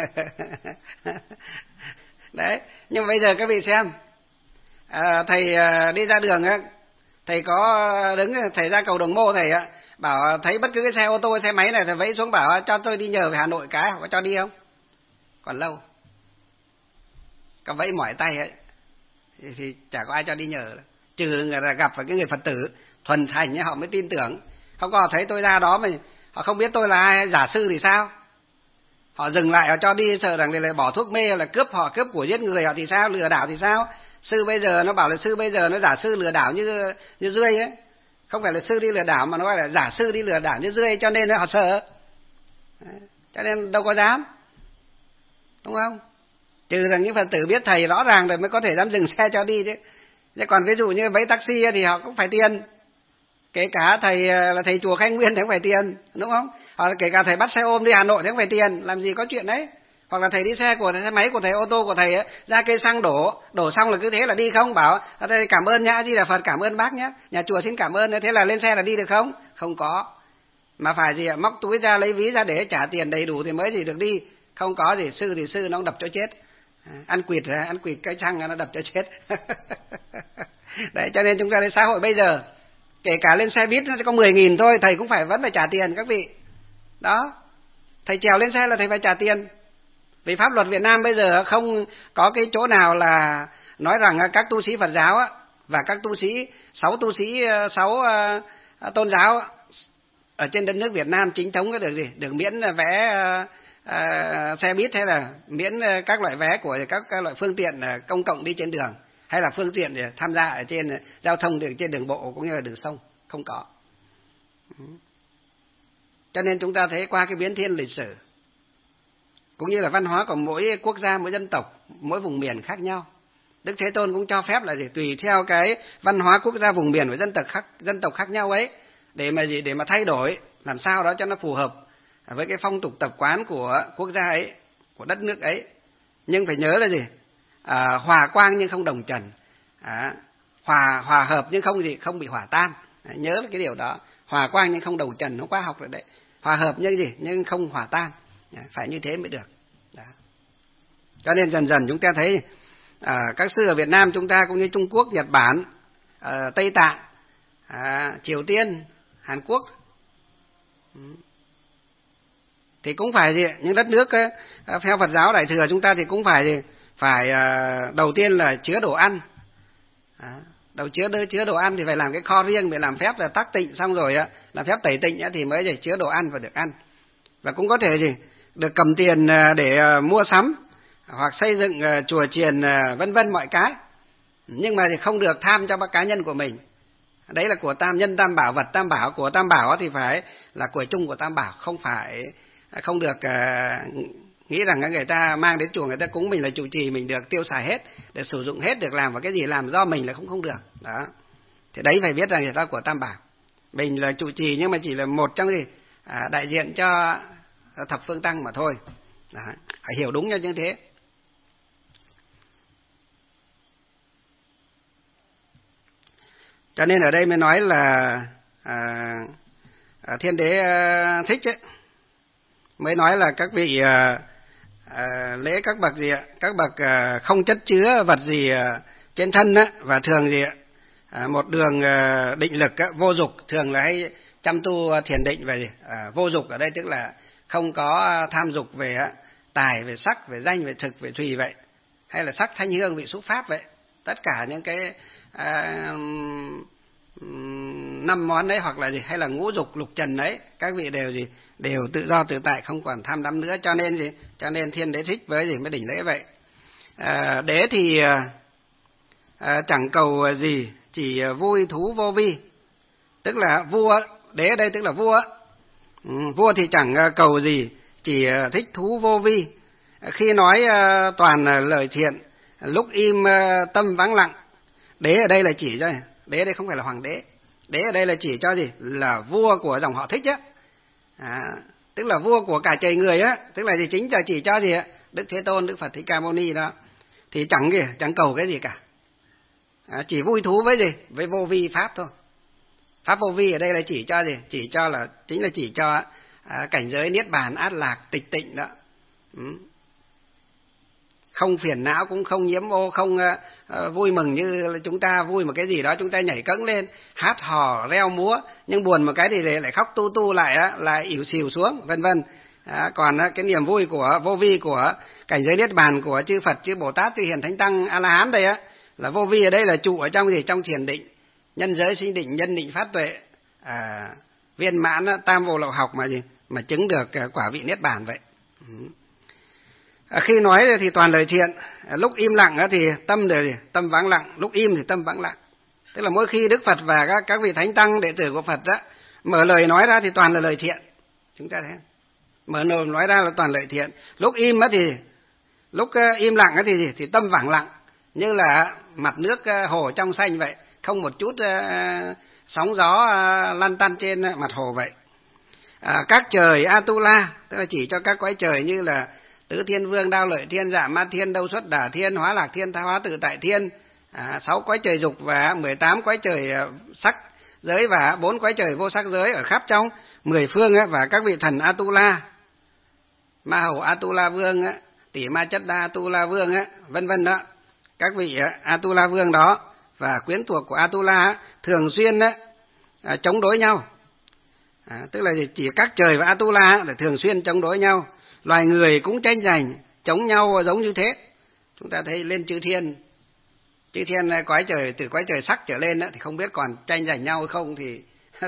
Đấy, nhưng bây giờ các vị xem, thầy đi ra đường thầy có đứng, thầy ra cầu Đồng Mô, thầy bảo thấy bất cứ cái xe ô tô, xe máy này thầy vẫy xuống bảo cho tôi đi nhờ về Hà Nội cái, có cho đi không? Còn lâu, có vẫy mỏi tay ấy thì chả có ai cho đi nhờ, trừ người là gặp phải cái người Phật tử thuần thành họ mới tin tưởng. Không có thấy tôi ra đó mà họ không biết tôi là ai, giả sư thì sao? Họ dừng lại họ cho đi, sợ rằng lại bỏ thuốc mê, là cướp của giết người họ thì sao, lừa đảo thì sao? Sư bây giờ nó bảo là sư bây giờ nó giả sư lừa đảo như rươi ấy, không phải là sư đi lừa đảo mà nó gọi là giả sư đi lừa đảo như rươi, cho nên họ sợ. Cho nên đâu có dám, đúng không? Trừ rằng những Phật tử biết thầy rõ ràng rồi mới có thể dám dừng xe cho đi chứ. Chứ còn ví dụ như vẫy taxi thì họ cũng phải tiền. Kể cả thầy là thầy chùa Khánh Nguyên thì cũng phải tiền, đúng không? Hoặc là kể cả thầy bắt xe ôm đi Hà Nội thì cũng phải tiền, làm gì có chuyện đấy. Hoặc là thầy đi xe máy của thầy, ô tô của thầy ra cây xăng đổ xong là cứ thế là đi không? Bảo thầy cảm ơn nhá, Di Đà Phật cảm ơn bác nhá, nhà chùa xin cảm ơn, thế là lên xe là đi được không? Không có. Mà phải móc túi ra lấy ví ra để trả tiền đầy đủ thì mới được đi. Không có sư thì sư nó đập cho chết. Ăn quỵt cái xăng nó đập cho chết. Đấy, cho nên chúng ta đến xã hội bây giờ kể cả lên xe buýt nó có 10.000 thôi, thầy cũng vẫn phải trả tiền các vị. Đó, thầy trèo lên xe là thầy phải trả tiền. Vì pháp luật Việt Nam bây giờ không có cái chỗ nào là nói rằng các tu sĩ Phật giáo và các tu sĩ 6 tôn giáo ở trên đất nước Việt Nam chính thống có được miễn vé xe buýt hay là miễn các loại vé của các loại phương tiện công cộng đi trên đường, hay là phương tiện để tham gia ở trên giao thông trên đường bộ cũng như là đường sông, không có. Cho nên chúng ta thấy qua cái biến thiên lịch sử cũng như là văn hóa của mỗi quốc gia, mỗi dân tộc, mỗi vùng miền khác nhau, Đức Thế Tôn cũng cho phép là tùy theo cái văn hóa quốc gia, vùng miền của dân tộc khác nhau ấy để mà thay đổi làm sao đó cho nó phù hợp với cái phong tục tập quán của quốc gia ấy, của đất nước ấy. Nhưng phải nhớ là hòa quang nhưng không đồng trần, hòa hợp nhưng không bị hỏa tan. Nhớ cái điều đó, hòa quang nhưng không đồng trần, nó quá học rồi đấy. Hòa hợp nhưng không hỏa tan, phải như thế mới được. Đó. Cho nên dần dần chúng ta thấy các sư ở Việt Nam chúng ta cũng như Trung Quốc, Nhật Bản, Tây Tạng, Triều Tiên, Hàn Quốc thì cũng phải những đất nước theo Phật giáo Đại thừa chúng ta thì cũng phải đầu tiên là chứa đồ ăn. Chứa đồ ăn thì phải làm cái kho riêng để làm phép là tác tịnh, xong rồi làm phép tẩy tịnh thì mới chứa đồ ăn và được ăn. Và cũng có thể được cầm tiền để mua sắm hoặc xây dựng chùa chiền vân vân mọi cái, nhưng mà thì không được tham cho cá nhân của mình. Đấy là của nhân tam bảo, vật tam bảo. Của tam bảo thì phải là của chung của tam bảo, không được nghĩ rằng người ta mang đến chùa người ta cúng mình là trụ trì, mình được tiêu xài hết, được sử dụng hết, được làm vào cái gì làm do mình là không được. Đó. Thì đấy phải biết rằng người ta của tam bảo. Mình là trụ trì nhưng mà chỉ là một trong đại diện cho thập phương tăng mà thôi. Đó, phải hiểu đúng như thế. Cho nên ở đây mới nói là Thiên Đế Thích ấy, mới nói là các vị lễ các bậc gì ạ? Các bậc không chất chứa vật gì trên thân á, và thường gì ạ? Một đường định lực á, vô dục, thường là hay chăm tu thiền định về gì? Vô dục ở đây tức là không có tham dục về tài, về sắc, về danh, về thực, về thùy vậy, hay là sắc, thanh, hương, vị, xúc, pháp vậy. Tất cả những cái 5 món đấy, hoặc là gì, hay là ngũ dục, lục trần đấy, các vị đều gì, đều tự do tự tại, không còn tham đắm nữa. Cho nên gì, cho nên Thiên Đế Thích với gì mới đỉnh lễ vậy. Đế thì chẳng cầu gì, chỉ vui thú vô vi, tức là vua. Đế ở đây tức là vua. Vua thì chẳng cầu gì, chỉ thích thú vô vi. Khi nói toàn lời thiện, lúc im tâm vắng lặng. Đế ở đây là chỉ cho, đế ở đây không phải là hoàng đế. Đế ở đây là chỉ cho gì, là vua của dòng họ Thích á, tức là vua của cả trời người á, tức là gì, chính là chỉ cho gì á, Đức Thế Tôn, Đức Phật Thích Ca Mâu Ni đó, thì chẳng cầu cái gì cả, chỉ vui thú với gì, với vô vi pháp thôi. Pháp vô vi ở đây là chỉ cho gì, chỉ cho là chính là chỉ cho cảnh giới niết bàn, át lạc, tịch tịnh đó. Không phiền não, cũng không nhiễm ô, không vui mừng như chúng ta vui một cái gì đó chúng ta nhảy cẫng lên, hát hò reo múa, nhưng buồn một cái thì lại khóc tu tu lại á, lại ỉu xìu xuống, vân vân. Còn cái niềm vui của vô vi, của cảnh giới niết bàn của chư Phật, chư Bồ Tát, chư Hiền Thánh Tăng, A La Hán đây á, là vô vi ở đây là trụ ở trong gì, trong thiền định, nhân giới sinh định, nhân định phát tuệ, viên mãn tam vô lậu học mà gì, mà chứng được quả vị niết bàn vậy. Khi nói thì toàn lời thiện, lúc im lặng thì tâm vắng lặng, lúc im thì tâm vắng lặng. Tức là mỗi khi Đức Phật và các vị Thánh Tăng đệ tử của Phật đó mở lời nói ra thì toàn là lời thiện. Chúng ta thấy, mở lời nói ra là toàn lời thiện. Lúc im im lặng thì tâm vắng lặng, như là mặt nước hồ trong xanh vậy, không một chút sóng gió lăn tăn trên mặt hồ vậy. Các trời Atula, tức là chỉ cho các cõi trời như là Tứ Thiên Vương, Đao Lợi Thiên, Dạ Ma Thiên, Đâu Xuất Đả Thiên, Hóa Lạc Thiên, Tha Hóa Tự Tại Thiên, 6 cõi trời dục và 18 cõi trời sắc giới và 4 cõi trời vô sắc giới ở khắp trong 10 phương và các vị thần Atula, Ma Hầu Atula Vương, Tỷ Ma Chất Đa Atula Vương, vân vân đó. Các vị Atula Vương đó và quyến thuộc của Atula thường xuyên chống đối nhau. Tức là chỉ các trời và Atula để thường xuyên chống đối nhau. Loài người cũng tranh giành chống nhau giống như thế. Chúng ta thấy lên chư thiên cõi trời, từ cõi trời sắc trở lên thì không biết còn tranh giành nhau hay không thì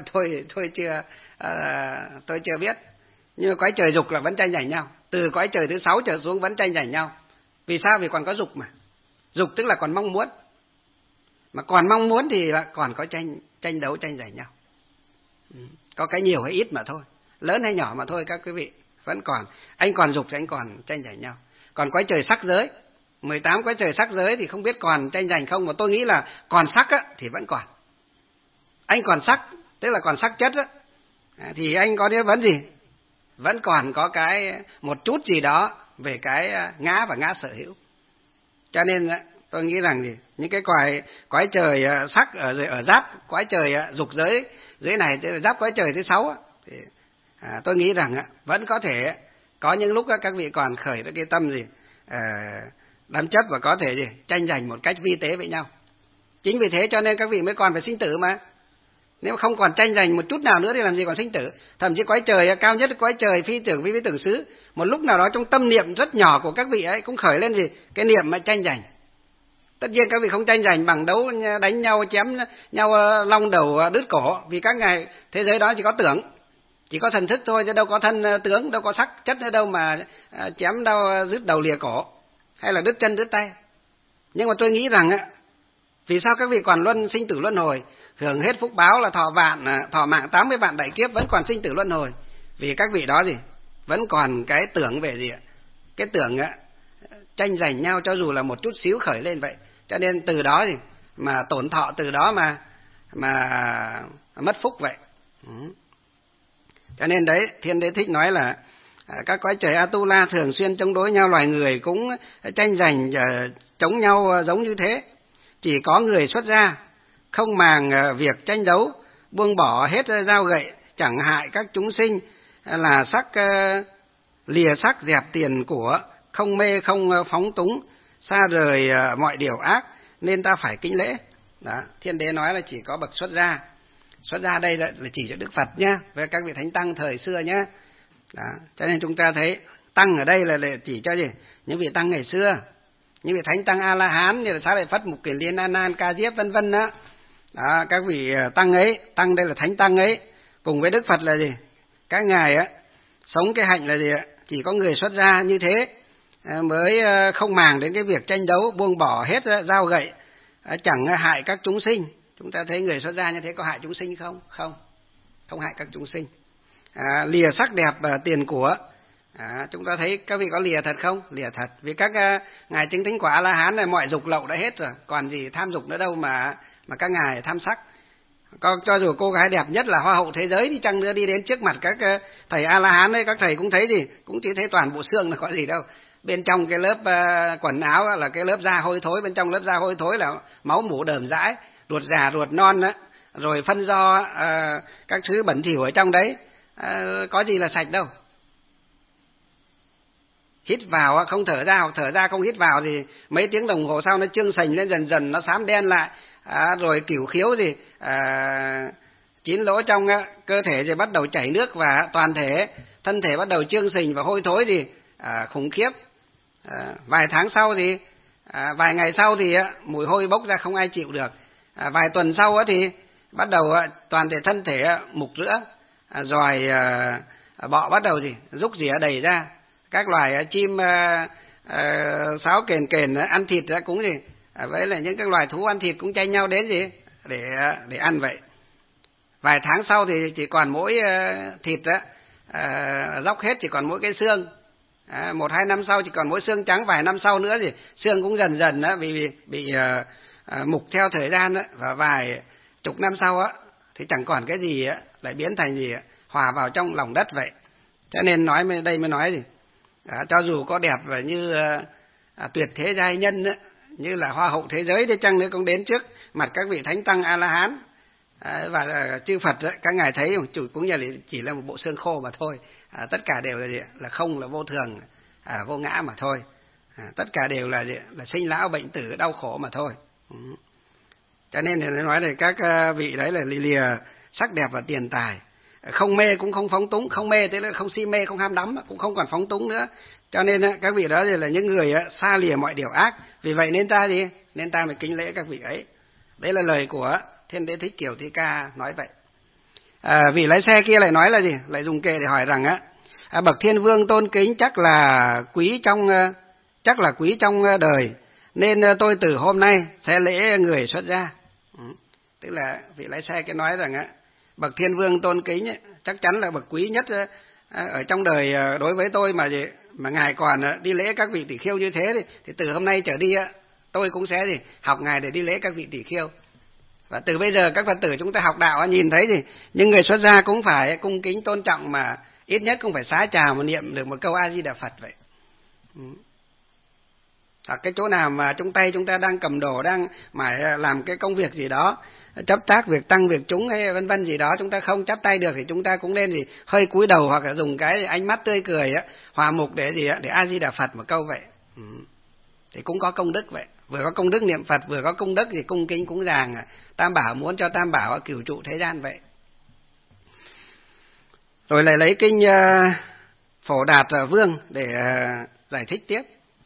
tôi chưa biết. Nhưng mà cõi trời dục là vẫn tranh giành nhau, từ cõi trời thứ 6 trở xuống vẫn tranh giành nhau. Vì sao? Vì còn có dục mà. Dục tức là còn mong muốn, mà còn mong muốn thì là còn có tranh đấu, tranh giành nhau. Có cái nhiều hay ít mà thôi, lớn hay nhỏ mà thôi các quý vị. Vẫn còn, anh còn dục thì anh còn tranh giành nhau. Còn cõi trời sắc giới, 18 cõi trời sắc giới thì không biết còn tranh giành không, mà tôi nghĩ là còn sắc thì vẫn còn. Anh còn sắc, tức là còn sắc chất thì anh có cái vấn gì? Vẫn còn có cái một chút gì đó về cái ngã và ngã sở hữu. Cho nên tôi nghĩ rằng gì, những cái cõi trời sắc ở giáp cõi trời dục giới dưới này, giáp cõi trời thứ 6 thì tôi nghĩ rằng vẫn có thể có những lúc các vị còn khởi được cái tâm gì đắm chấp và có thể gì tranh giành một cách vi tế với nhau. Chính vì thế cho nên các vị mới còn phải sinh tử mà. Nếu không còn tranh giành một chút nào nữa thì làm gì còn sinh tử. Thậm chí cõi trời cao nhất, cõi trời phi tưởng vi tưởng xứ, một lúc nào đó trong tâm niệm rất nhỏ của các vị ấy cũng khởi lên gì cái niệm mà tranh giành. Tất nhiên các vị không tranh giành bằng đấu đánh nhau, chém nhau long đầu đứt cổ, vì các ngài thế giới đó chỉ có tưởng, chỉ có thần thức thôi, chứ đâu có thân tướng, đâu có sắc chất nữa đâu mà chém đau đứt đầu lìa cổ hay là đứt chân đứt tay. Nhưng mà tôi nghĩ rằng vì sao các vị còn sinh tử luân hồi, hưởng hết phúc báo là thọ mạng 80 vạn đại kiếp vẫn còn sinh tử luân hồi? Vì các vị đó gì vẫn còn cái tưởng về gì ạ? Cái tưởng tranh giành nhau cho dù là một chút xíu khởi lên vậy. Cho nên từ đó thì mà tổn thọ, từ đó mà mất phúc vậy. Cho nên đấy Thiên Đế Thích nói là Các cõi trời Atula thường xuyên chống đối nhau, loài người cũng tranh giành chống nhau giống như thế. Chỉ có người xuất gia không màng việc tranh đấu, buông bỏ hết dao gậy, chẳng hại các chúng sinh, là lìa sắc dẹp tiền của, không mê không phóng túng, xa rời mọi điều ác, nên ta phải kính lễ. Đó, Thiên Đế nói là chỉ có bậc xuất gia. Xuất gia đây là chỉ cho Đức Phật nhé, với các vị thánh tăng thời xưa nhé. Đó, cho nên chúng ta thấy tăng ở đây là chỉ cho gì? Những vị tăng ngày xưa, những vị thánh tăng A La Hán như là Xá Lợi Phất, Mục Kiền Liên, A Nan, Ca Diếp vân vân đó. Đó, các vị tăng ấy, tăng đây là thánh tăng ấy, cùng với Đức Phật là gì? Các ngài á sống cái hạnh là gì ạ? Chỉ có người xuất gia như thế mới không màng đến cái việc tranh đấu, buông bỏ hết dao gậy, chẳng hại các chúng sinh. Chúng ta thấy người xuất gia như thế có hại chúng sinh không? Không hại các chúng sinh. Lìa sắc đẹp tiền của. Chúng ta thấy các vị có lìa thật không? Lìa thật. Vì các ngài chứng thánh quả A-la hán này mọi dục lậu đã hết rồi, còn gì tham dục nữa đâu mà các ngài tham sắc. Cho dù cô gái đẹp nhất là hoa hậu thế giới đi chăng nữa, đi đến trước mặt các thầy A-la-hán ấy, các thầy cũng thấy gì? Cũng chỉ thấy toàn bộ xương là có gì đâu. Bên trong cái lớp quần áo là cái lớp da hôi thối, bên trong lớp da hôi thối là máu mủ đờm dãi, ruột già ruột non đó, rồi phân do các thứ bẩn thỉu ở trong đấy, có gì là sạch đâu. Hít vào không thở ra không hít vào thì mấy tiếng đồng hồ sau nó chưng sành lên, dần dần nó xám đen lại, rồi cửu khiếu gì chín lỗ trong cơ thể thì bắt đầu chảy nước, và toàn thể thân thể bắt đầu chưng sình và hôi thối gì khủng khiếp. Vài tháng sau thì vài ngày sau thì mùi hôi bốc ra không ai chịu được. Vài tuần sau thì bắt đầu toàn thể thân thể mục rữa, rồi bọ bắt đầu rúc rỉa đầy ra. Các loài chim sáo kền ăn thịt cũng với là những các loài thú ăn thịt cũng tranh nhau đến để ăn vậy. Vài tháng sau thì chỉ còn mỗi thịt róc hết, chỉ còn mỗi cái xương. 1-2 năm sau chỉ còn mỗi xương trắng, vài năm sau nữa thì xương cũng dần dần bị mục theo thời gian và vài chục năm sau thì chẳng còn cái gì lại biến thành hòa vào trong lòng đất vậy. Cho nên đây mới nói cho dù có đẹp và như tuyệt thế giai nhân như là hoa hậu thế giới đi chăng nữa, cũng đến trước mặt các vị thánh tăng A La Hán và chư Phật các ngài thấy cũng chỉ là một bộ xương khô mà thôi. Tất cả đều là không, là vô thường, vô ngã mà thôi. Tất cả đều là sinh lão bệnh tử đau khổ mà thôi. Cho nên là nói là các vị đấy là lìa sắc đẹp và tiền tài, không mê cũng không phóng túng. Không mê tức là không si mê, không ham đắm, cũng không còn phóng túng nữa. Cho nên các vị đó là những người xa lìa mọi điều ác. Vì vậy nên ta mới kính lễ các vị ấy. Đấy là lời của Thiên Đế Thích Kiều Thi Ca nói vậy. Vị lái xe kia lại nói là lại dùng kệ để hỏi rằng bậc Thiên Vương tôn kính chắc là quý trong đời, nên tôi từ hôm nay sẽ lễ người xuất gia. Tức là vị lái xe kia nói rằng bậc Thiên Vương tôn kính chắc chắn là bậc quý nhất ở trong đời đối với tôi, mà ngài còn đi lễ các vị tỷ khiêu như thế thì từ hôm nay trở đi tôi cũng sẽ học ngài để đi lễ các vị tỷ khiêu. Và từ bây giờ các Phật tử chúng ta học đạo nhìn thấy những người xuất gia cũng phải cung kính tôn trọng, mà ít nhất cũng phải xá chào mà niệm được một câu A Di Đà Phật vậy. Hoặc cái chỗ nào mà chúng ta đang cầm đồ, đang mải làm cái công việc gì đó, chấp tác việc tăng việc chúng hay vân vân gì đó, chúng ta không chắp tay được thì chúng ta cũng nên hơi cúi đầu, hoặc là dùng cái ánh mắt tươi cười hòa mục để A Di Đà Phật một câu vậy. Thì cũng có công đức vậy, vừa có công đức niệm Phật, vừa có công đức cung kính cúng dường Tam Bảo, muốn cho Tam Bảo cửu trụ thế gian vậy. Rồi lại lấy kinh Phổ Đạt Vương để giải thích tiếp.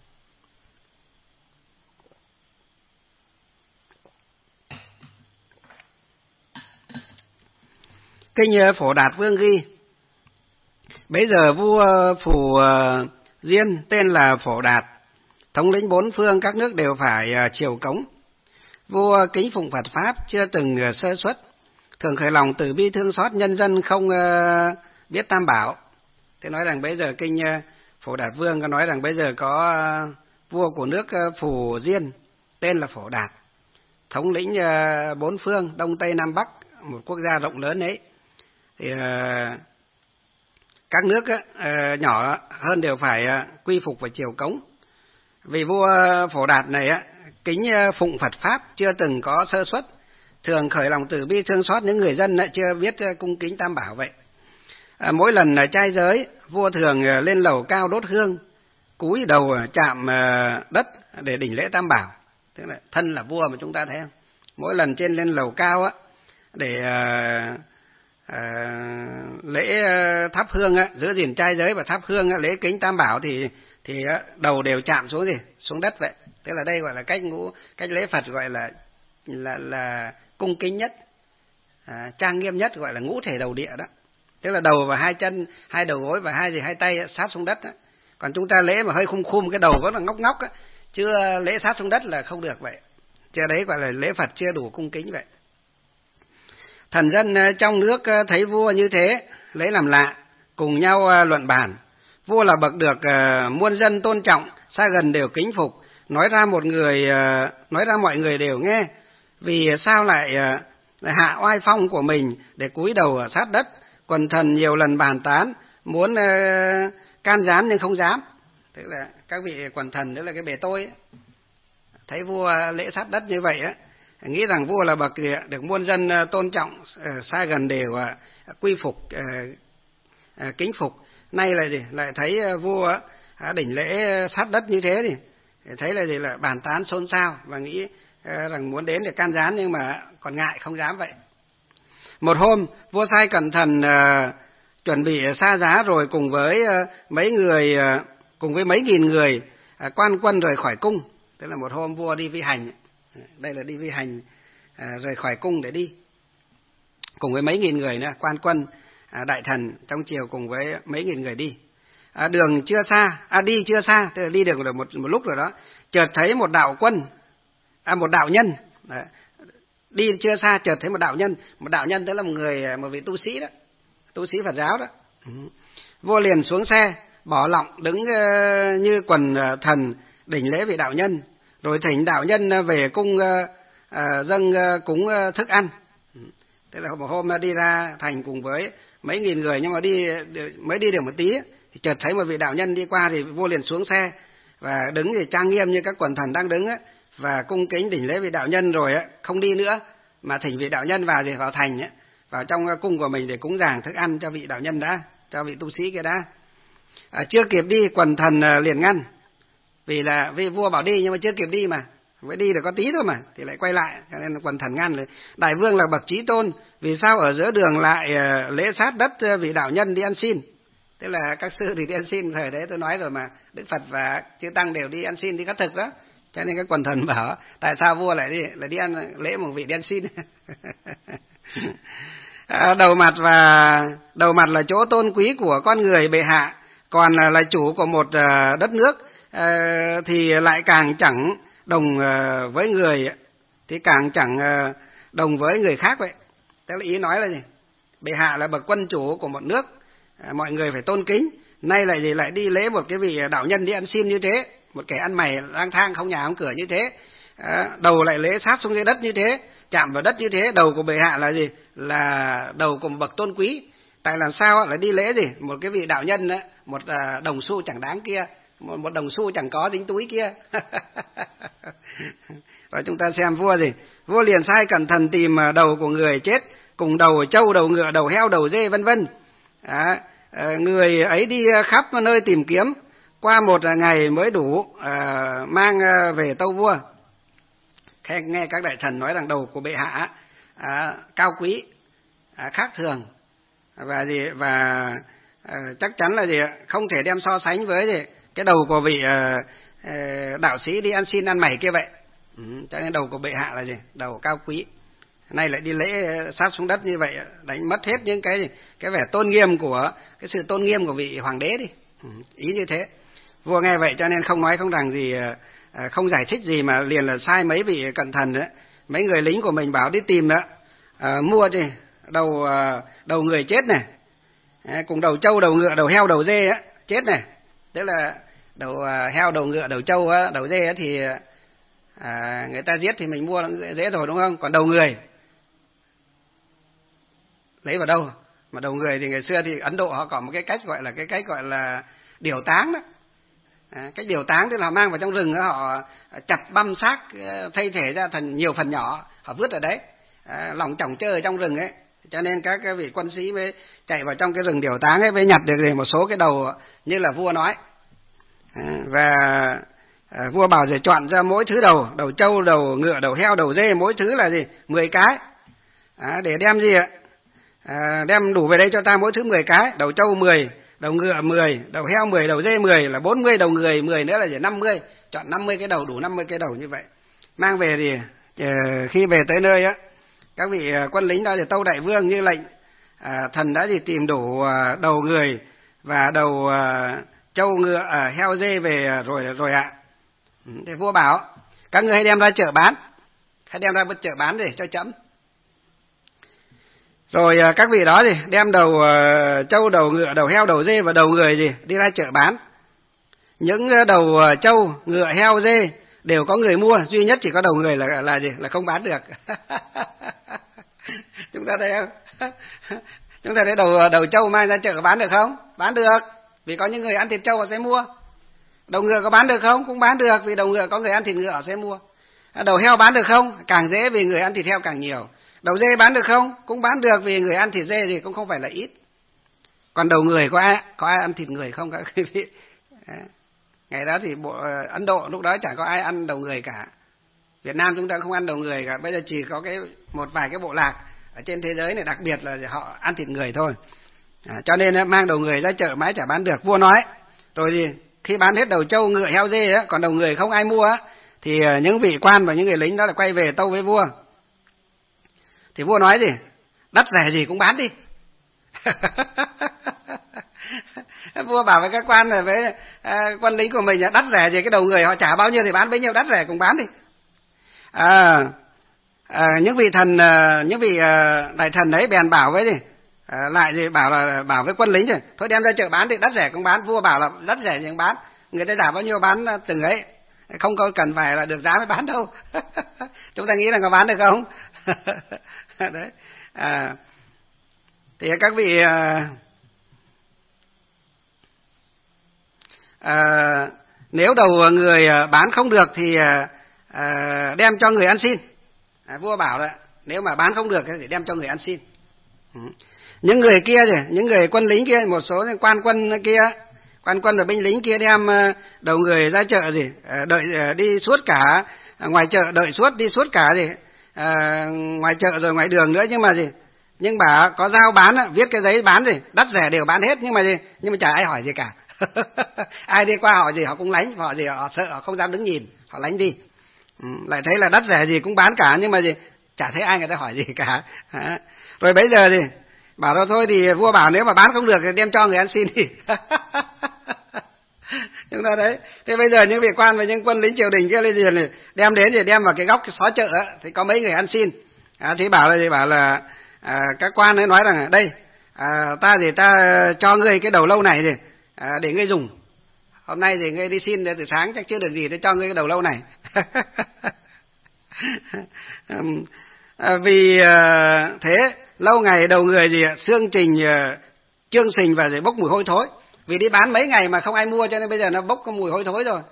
Kinh Phổ Đạt Vương ghi: bấy giờ vua Phù Diên tên là Phổ Đạt, thống lĩnh 4 phương các nước đều phải triều cống. Vua kính phụng Phật pháp, chưa từng sơ suất, thường khởi lòng từ bi thương xót nhân dân không biết Tam Bảo. Thế nói rằng bây giờ kinh Phổ Đạt Vương có nói rằng bây giờ có vua của nước Phù Diên tên là Phổ Đạt, thống lĩnh 4 phương Đông Tây Nam Bắc, một quốc gia rộng lớn ấy. Thì các nước nhỏ hơn đều phải quy phục và triều cống. Vì vua Phổ Đạt này kính phụng Phật pháp, chưa từng có sơ suất, thường khởi lòng từ bi thương xót những người dân chưa biết cung kính Tam Bảo vậy. Mỗi lần trai giới, vua thường lên lầu cao đốt hương, cúi đầu chạm đất để đỉnh lễ Tam Bảo. Tức là thân là vua mà chúng ta thấy không? Mỗi lần trên lên lầu cao để lễ thắp hương giữ gìn trai giới và thắp hương lễ kính Tam Bảo thì đầu đều chạm xuống đất vậy. Tức là đây gọi là cách lễ Phật gọi là cung kính nhất, trang nghiêm nhất, gọi là ngũ thể đầu địa đó. Tức là đầu và hai chân, hai đầu gối và hai tay sát xuống đất đó. Còn chúng ta lễ mà hơi khum cái đầu vẫn là ngóc chưa lễ sát xuống đất là không được vậy. Chưa đấy gọi là lễ Phật chưa đủ cung kính vậy. Thần dân trong nước thấy vua như thế, lấy làm lạ, cùng nhau luận bàn. Vua là bậc được muôn dân tôn trọng, xa gần đều kính phục, nói ra mọi người đều nghe. Vì sao lại hạ oai phong của mình để cúi đầu sát đất? Quần thần nhiều lần bàn tán, muốn can gián nhưng không dám. Tức là các vị quần thần, tức là cái bề tôi thấy vua lễ sát đất như vậy nghĩ rằng vua là bậc được muôn dân tôn trọng, xa gần đều quy phục, kính phục. Nay lại thấy vua đỉnh lễ sát đất như thế thì thấy là bàn tán xôn xao và nghĩ rằng muốn đến để can gián nhưng mà còn ngại không dám vậy. Một hôm vua sai cẩn thận chuẩn bị xa giá, rồi cùng với mấy nghìn người quan quân rời khỏi cung. Tức là một hôm vua đi vi hành, đây là đi vi hành, rời khỏi cung để đi cùng với mấy nghìn người nữa, quan quân đại thần trong triều cùng với mấy nghìn người đi. Đường chưa xa, đi chưa xa, tức là đi được một lúc rồi đó, chợt thấy một đạo nhân. Đi chưa xa chợt thấy một đạo nhân tức là một vị tu sĩ đó, tu sĩ Phật giáo đó. Vua liền xuống xe, bỏ lọng đứng như quần thần đỉnh lễ vị đạo nhân, rồi thỉnh đạo nhân về cung dâng cúng thức ăn. Tức là một hôm đi ra thành cùng với mấy nghìn người, nhưng mà mới đi được một tí thì chợt thấy một vị đạo nhân đi qua, thì vua liền xuống xe và đứng thì trang nghiêm như các quần thần đang đứng và cung kính đỉnh lễ vị đạo nhân, rồi không đi nữa mà thỉnh vị đạo nhân vào thành vào trong cung của mình để cúng dường thức ăn cho vị đạo nhân đã, cho vị tu sĩ kia đã. Chưa kịp đi quần thần liền ngăn, vì vua bảo đi nhưng mà chưa kịp đi mà, mới đi được có tí thôi mà thì lại quay lại, cho nên quần thần ngăn. Đại vương là bậc chí tôn, vì sao ở giữa đường lại lễ sát đất vị đạo nhân đi ăn xin? Tức là các sư thì đi ăn xin, thời đấy tôi nói rồi mà, Đức Phật và chư tăng đều đi ăn xin, đi khất thực đó. Cho nên các quần thần bảo tại sao vua lại đi ăn lễ một vị đi ăn xin? Đầu mặt là chỗ tôn quý của con người bệ hạ, còn là chủ của một đất nước thì lại càng chẳng đồng với người, thì càng chẳng đồng với người khác vậy. Tức là ý nói là gì? Bệ hạ là bậc quân chủ của một nước, mọi người phải tôn kính. Nay lại đi lễ một cái vị đạo nhân đi ăn xin như thế, một kẻ ăn mày lang thang không nhà không cửa như thế, đầu lại lễ sát xuống dưới đất như thế, chạm vào đất như thế. Đầu của bệ hạ là gì? Là đầu của một bậc tôn quý. Tại làm sao lại đi lễ gì? Một cái vị đạo nhân một đồng xu chẳng đáng kia, một đồng xu chẳng có dính túi kia. Rồi chúng ta xem vua gì? Vua liền sai cẩn thận tìm đầu của người chết, cùng đầu trâu, đầu ngựa, đầu heo, đầu dê vân vân. Người ấy đi khắp nơi tìm kiếm, qua một ngày mới đủ mang về tâu vua. Nghe các đại thần nói rằng đầu của bệ hạ cao quý, khác thường và chắc chắn là không thể đem so sánh với cái đầu của vị đạo sĩ đi ăn xin ăn mày kia vậy. Cho nên đầu của bệ hạ là đầu cao quý. Nay lại đi lễ sát xuống đất như vậy, đánh mất hết những cái vẻ tôn nghiêm của cái sự tôn nghiêm của vị hoàng đế đi. Ý như thế. Vua nghe vậy cho nên không nói không rằng gì, không giải thích gì, mà liền là sai mấy vị cận thần đấy, mấy người lính của mình bảo đi tìm đó, mua đầu người chết này, cùng đầu trâu, đầu ngựa, đầu heo, đầu dê chết này. Tức là đầu heo, đầu ngựa, đầu trâu, đầu dê thì người ta giết thì mình mua dễ rồi đúng không? Còn đầu người lấy vào đâu? Mà đầu người thì ngày xưa thì Ấn Độ họ có một cái cách gọi là điều táng đó. Cách điều táng tức là mang vào trong rừng đó, họ chặt băm xác thay thể ra thành nhiều phần nhỏ, họ vứt ở đấy, lòng chỏng chơi ở trong rừng ấy. Cho nên các cái vị quân sĩ mới chạy vào trong cái rừng điều táng ấy, mới nhặt được một số cái đầu như là vua nói. Và vua bảo rồi chọn ra mỗi thứ đầu trâu, đầu ngựa, đầu heo, đầu dê, mỗi thứ là gì 10 cái, để đem gì ạ, đem đủ về đây cho ta mỗi thứ 10 cái, đầu trâu 10, đầu ngựa 10, đầu heo 10, đầu dê 10 là 40, đầu người 10 nữa là gì 50, chọn 50 cái đầu, đủ 50 cái đầu như vậy. Mang về thì khi về tới nơi á, các vị quân lính đó thì tâu đại vương như lệnh, thần đã thì tìm đủ đầu người và đầu trâu ngựa heo dê về rồi ạ. Thì vua bảo các ngươi hãy đem ra chợ bán, để cho chấm. Rồi các vị đó thì đem đầu trâu, đầu ngựa, đầu heo, đầu dê và đầu người gì đi ra chợ bán. Những đầu trâu, ngựa, heo, dê đều có người mua, duy nhất chỉ có đầu người là gì là không bán được. Chúng ta thấy không? Chúng ta thấy đầu trâu mang ra chợ bán được không? Bán được, vì có những người ăn thịt trâu họ sẽ mua. Đầu ngựa có bán được không? Cũng bán được, vì đầu ngựa có người ăn thịt ngựa họ sẽ mua. Đầu heo bán được không? Càng dễ, vì người ăn thịt heo càng nhiều. Đầu dê bán được không? Cũng bán được, vì người ăn thịt dê thì cũng không phải là ít. Còn đầu người có ai ăn thịt người không các quý vị? Ngày đó thì Ấn Độ lúc đó chẳng có ai ăn đầu người cả. Việt Nam chúng ta không ăn đầu người cả, bây giờ chỉ có một vài cái bộ lạc ở trên thế giới này đặc biệt là họ ăn thịt người thôi. Cho nên mang đầu người ra chợ mãi chả bán được. Vua nói rồi thì khi bán hết đầu trâu, ngựa, heo, dê á, còn đầu người không ai mua á, thì những vị quan và những người lính đó là quay về tâu với vua. Thì vua nói gì? Đắt rẻ gì cũng bán đi. Vua bảo với các quan là với quân lính của mình là đắt rẻ gì, cái đầu người họ trả bao nhiêu thì bán bấy nhiêu, đắt rẻ cũng bán đi. Những vị đại thần đấy bèn bảo với gì? Lại gì bảo với quân lính rồi, thôi đem ra chợ bán đi, đắt rẻ cũng bán. Vua bảo là đắt rẻ gì cũng bán, người ta trả bao nhiêu bán từng ấy, không có cần phải là được giá mới bán đâu. Chúng ta nghĩ là có bán được không? Đấy. Thì các vị nếu đầu người bán không được thì đem cho người ăn xin. Vua bảo là nếu mà bán không được thì đem cho người ăn xin. Những người kia thì những người quân lính kia, một số quan quân và binh lính kia đem đầu người ra chợ gì đợi đi suốt cả ngoài chợ, đi suốt cả gì ngoài chợ rồi ngoài đường nữa, nhưng bà có giao bán, viết cái giấy bán gì đắt rẻ đều bán hết, nhưng mà chả ai hỏi gì cả. Ai đi qua họ gì họ cũng lánh, họ gì họ sợ, họ không dám đứng nhìn, họ lánh đi. Lại thấy là đắt rẻ gì cũng bán cả, nhưng mà chả thấy ai người ta hỏi gì cả. Rồi bây giờ thì bảo thôi thì vua bảo nếu mà bán không được thì đem cho người ăn xin đi. Chúng ta đấy. Thế bây giờ những vị quan và những quân lính triều đình kia lên gì này, đem đến thì đem vào cái góc cái xó chợ ấy, thì có mấy người ăn xin. Thì bảo là các quan ấy nói rằng đây ta cho ngươi cái đầu lâu này để ngươi dùng. Hôm nay thì ngươi đi xin từ sáng chắc chưa được gì, tôi cho ngươi cái đầu lâu này. Vì thế lâu ngày đầu người xương trình chương sình và bốc mùi hôi thối. Vì đi bán mấy ngày mà không ai mua cho nên bây giờ nó bốc có mùi hôi thối rồi.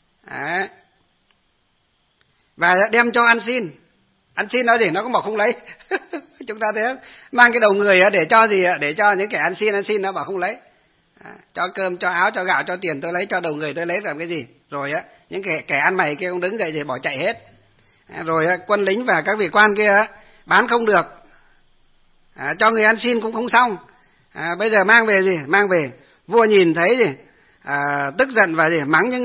Và đem cho ăn xin nói gì nó cũng bảo không lấy. Chúng ta thấy mang cái đầu người để cho gì, để cho những kẻ ăn xin nó bảo không lấy. Cho cơm, cho áo, cho gạo, cho tiền tôi lấy, cho đầu người tôi lấy làm cái gì. Rồi những kẻ ăn mày kia cũng đứng dậy thì bỏ chạy hết. Rồi quân lính và các vị quan kia bán không được, cho người ăn xin cũng không xong. Bây giờ mang về vua nhìn thấy tức giận và mắng những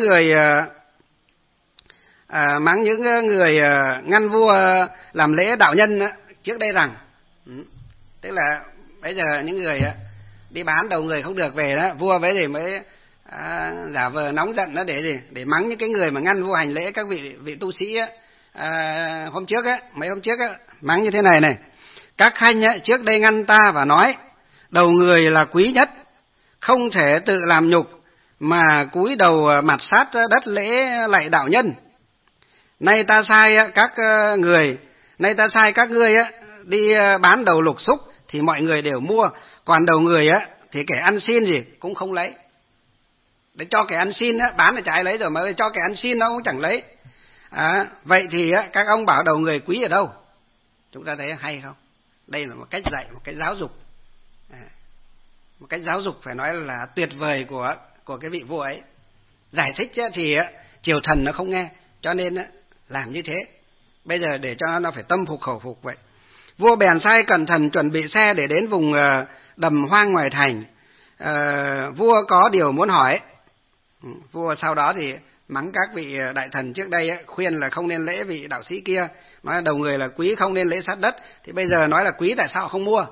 người ngăn vua làm lễ đạo nhân trước đây rằng, tức là bây giờ những người đi bán đầu người không được về đó, vua mới giả vờ nóng giận đó để mắng những cái người mà ngăn vua hành lễ, các vị tu sĩ mấy hôm trước mắng như thế này: các khanh trước đây ngăn ta và nói đầu người là quý nhất, không thể tự làm nhục mà cúi đầu mặt sát đất lễ lạy đạo nhân. Nay ta sai các ngươi đi bán đầu lục xúc, thì mọi người đều mua, còn đầu người á thì kẻ ăn xin gì cũng không lấy. Để cho kẻ ăn xin á, bán là chả ai lấy rồi, mà cho kẻ ăn xin nó cũng chẳng lấy. Vậy thì á, các ông bảo đầu người quý ở đâu? Chúng ta thấy hay không? Đây là một cách dạy, một cách giáo dục, một cách giáo dục phải nói là tuyệt vời của cái vị vua ấy. Giải thích thì triều thần nó không nghe, cho nên làm như thế. Bây giờ để cho nó phải tâm phục khẩu phục vậy. Vua bèn sai cẩn thận chuẩn bị xe để đến vùng đầm hoang ngoài thành. Vua có điều muốn hỏi. Vua sau đó thì mắng các vị đại thần trước đây khuyên là không nên lễ vị đạo sĩ kia, nói đầu người là quý không nên lễ sát đất, thì bây giờ nói là quý tại sao không mua?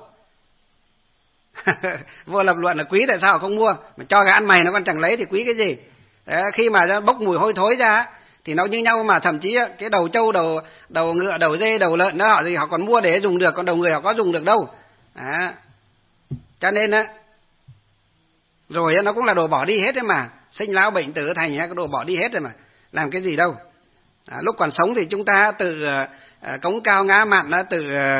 Vua lập luận là quý tại sao không mua, mà cho cái ăn mày nó còn chẳng lấy thì quý cái gì? Đấy, khi mà bốc mùi hôi thối ra thì nó như nhau, mà thậm chí cái đầu trâu, đầu ngựa, đầu dê, đầu lợn đó họ còn mua để dùng được, còn đầu người họ có dùng được đâu. Cho nên rồi nó cũng là đồ bỏ đi hết đấy mà, sinh lão bệnh tử thành cái đồ bỏ đi hết rồi mà, làm cái gì đâu. Lúc còn sống thì chúng ta tự cống cao ngã mạn, tự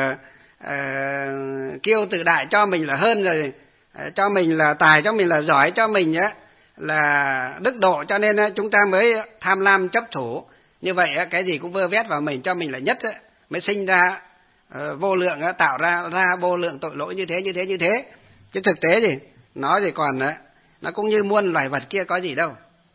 kiêu tự đại cho mình là hơn rồi, cho mình là tài, cho mình là giỏi, cho mình là đức độ, cho nên chúng ta mới tham lam chấp thủ. Như vậy cái gì cũng vơ vét vào mình, cho mình là nhất, mới sinh ra vô lượng, tạo ra vô lượng tội lỗi như thế. Chứ thực tế thì nó thì còn nó cũng như muôn loài vật kia có gì đâu.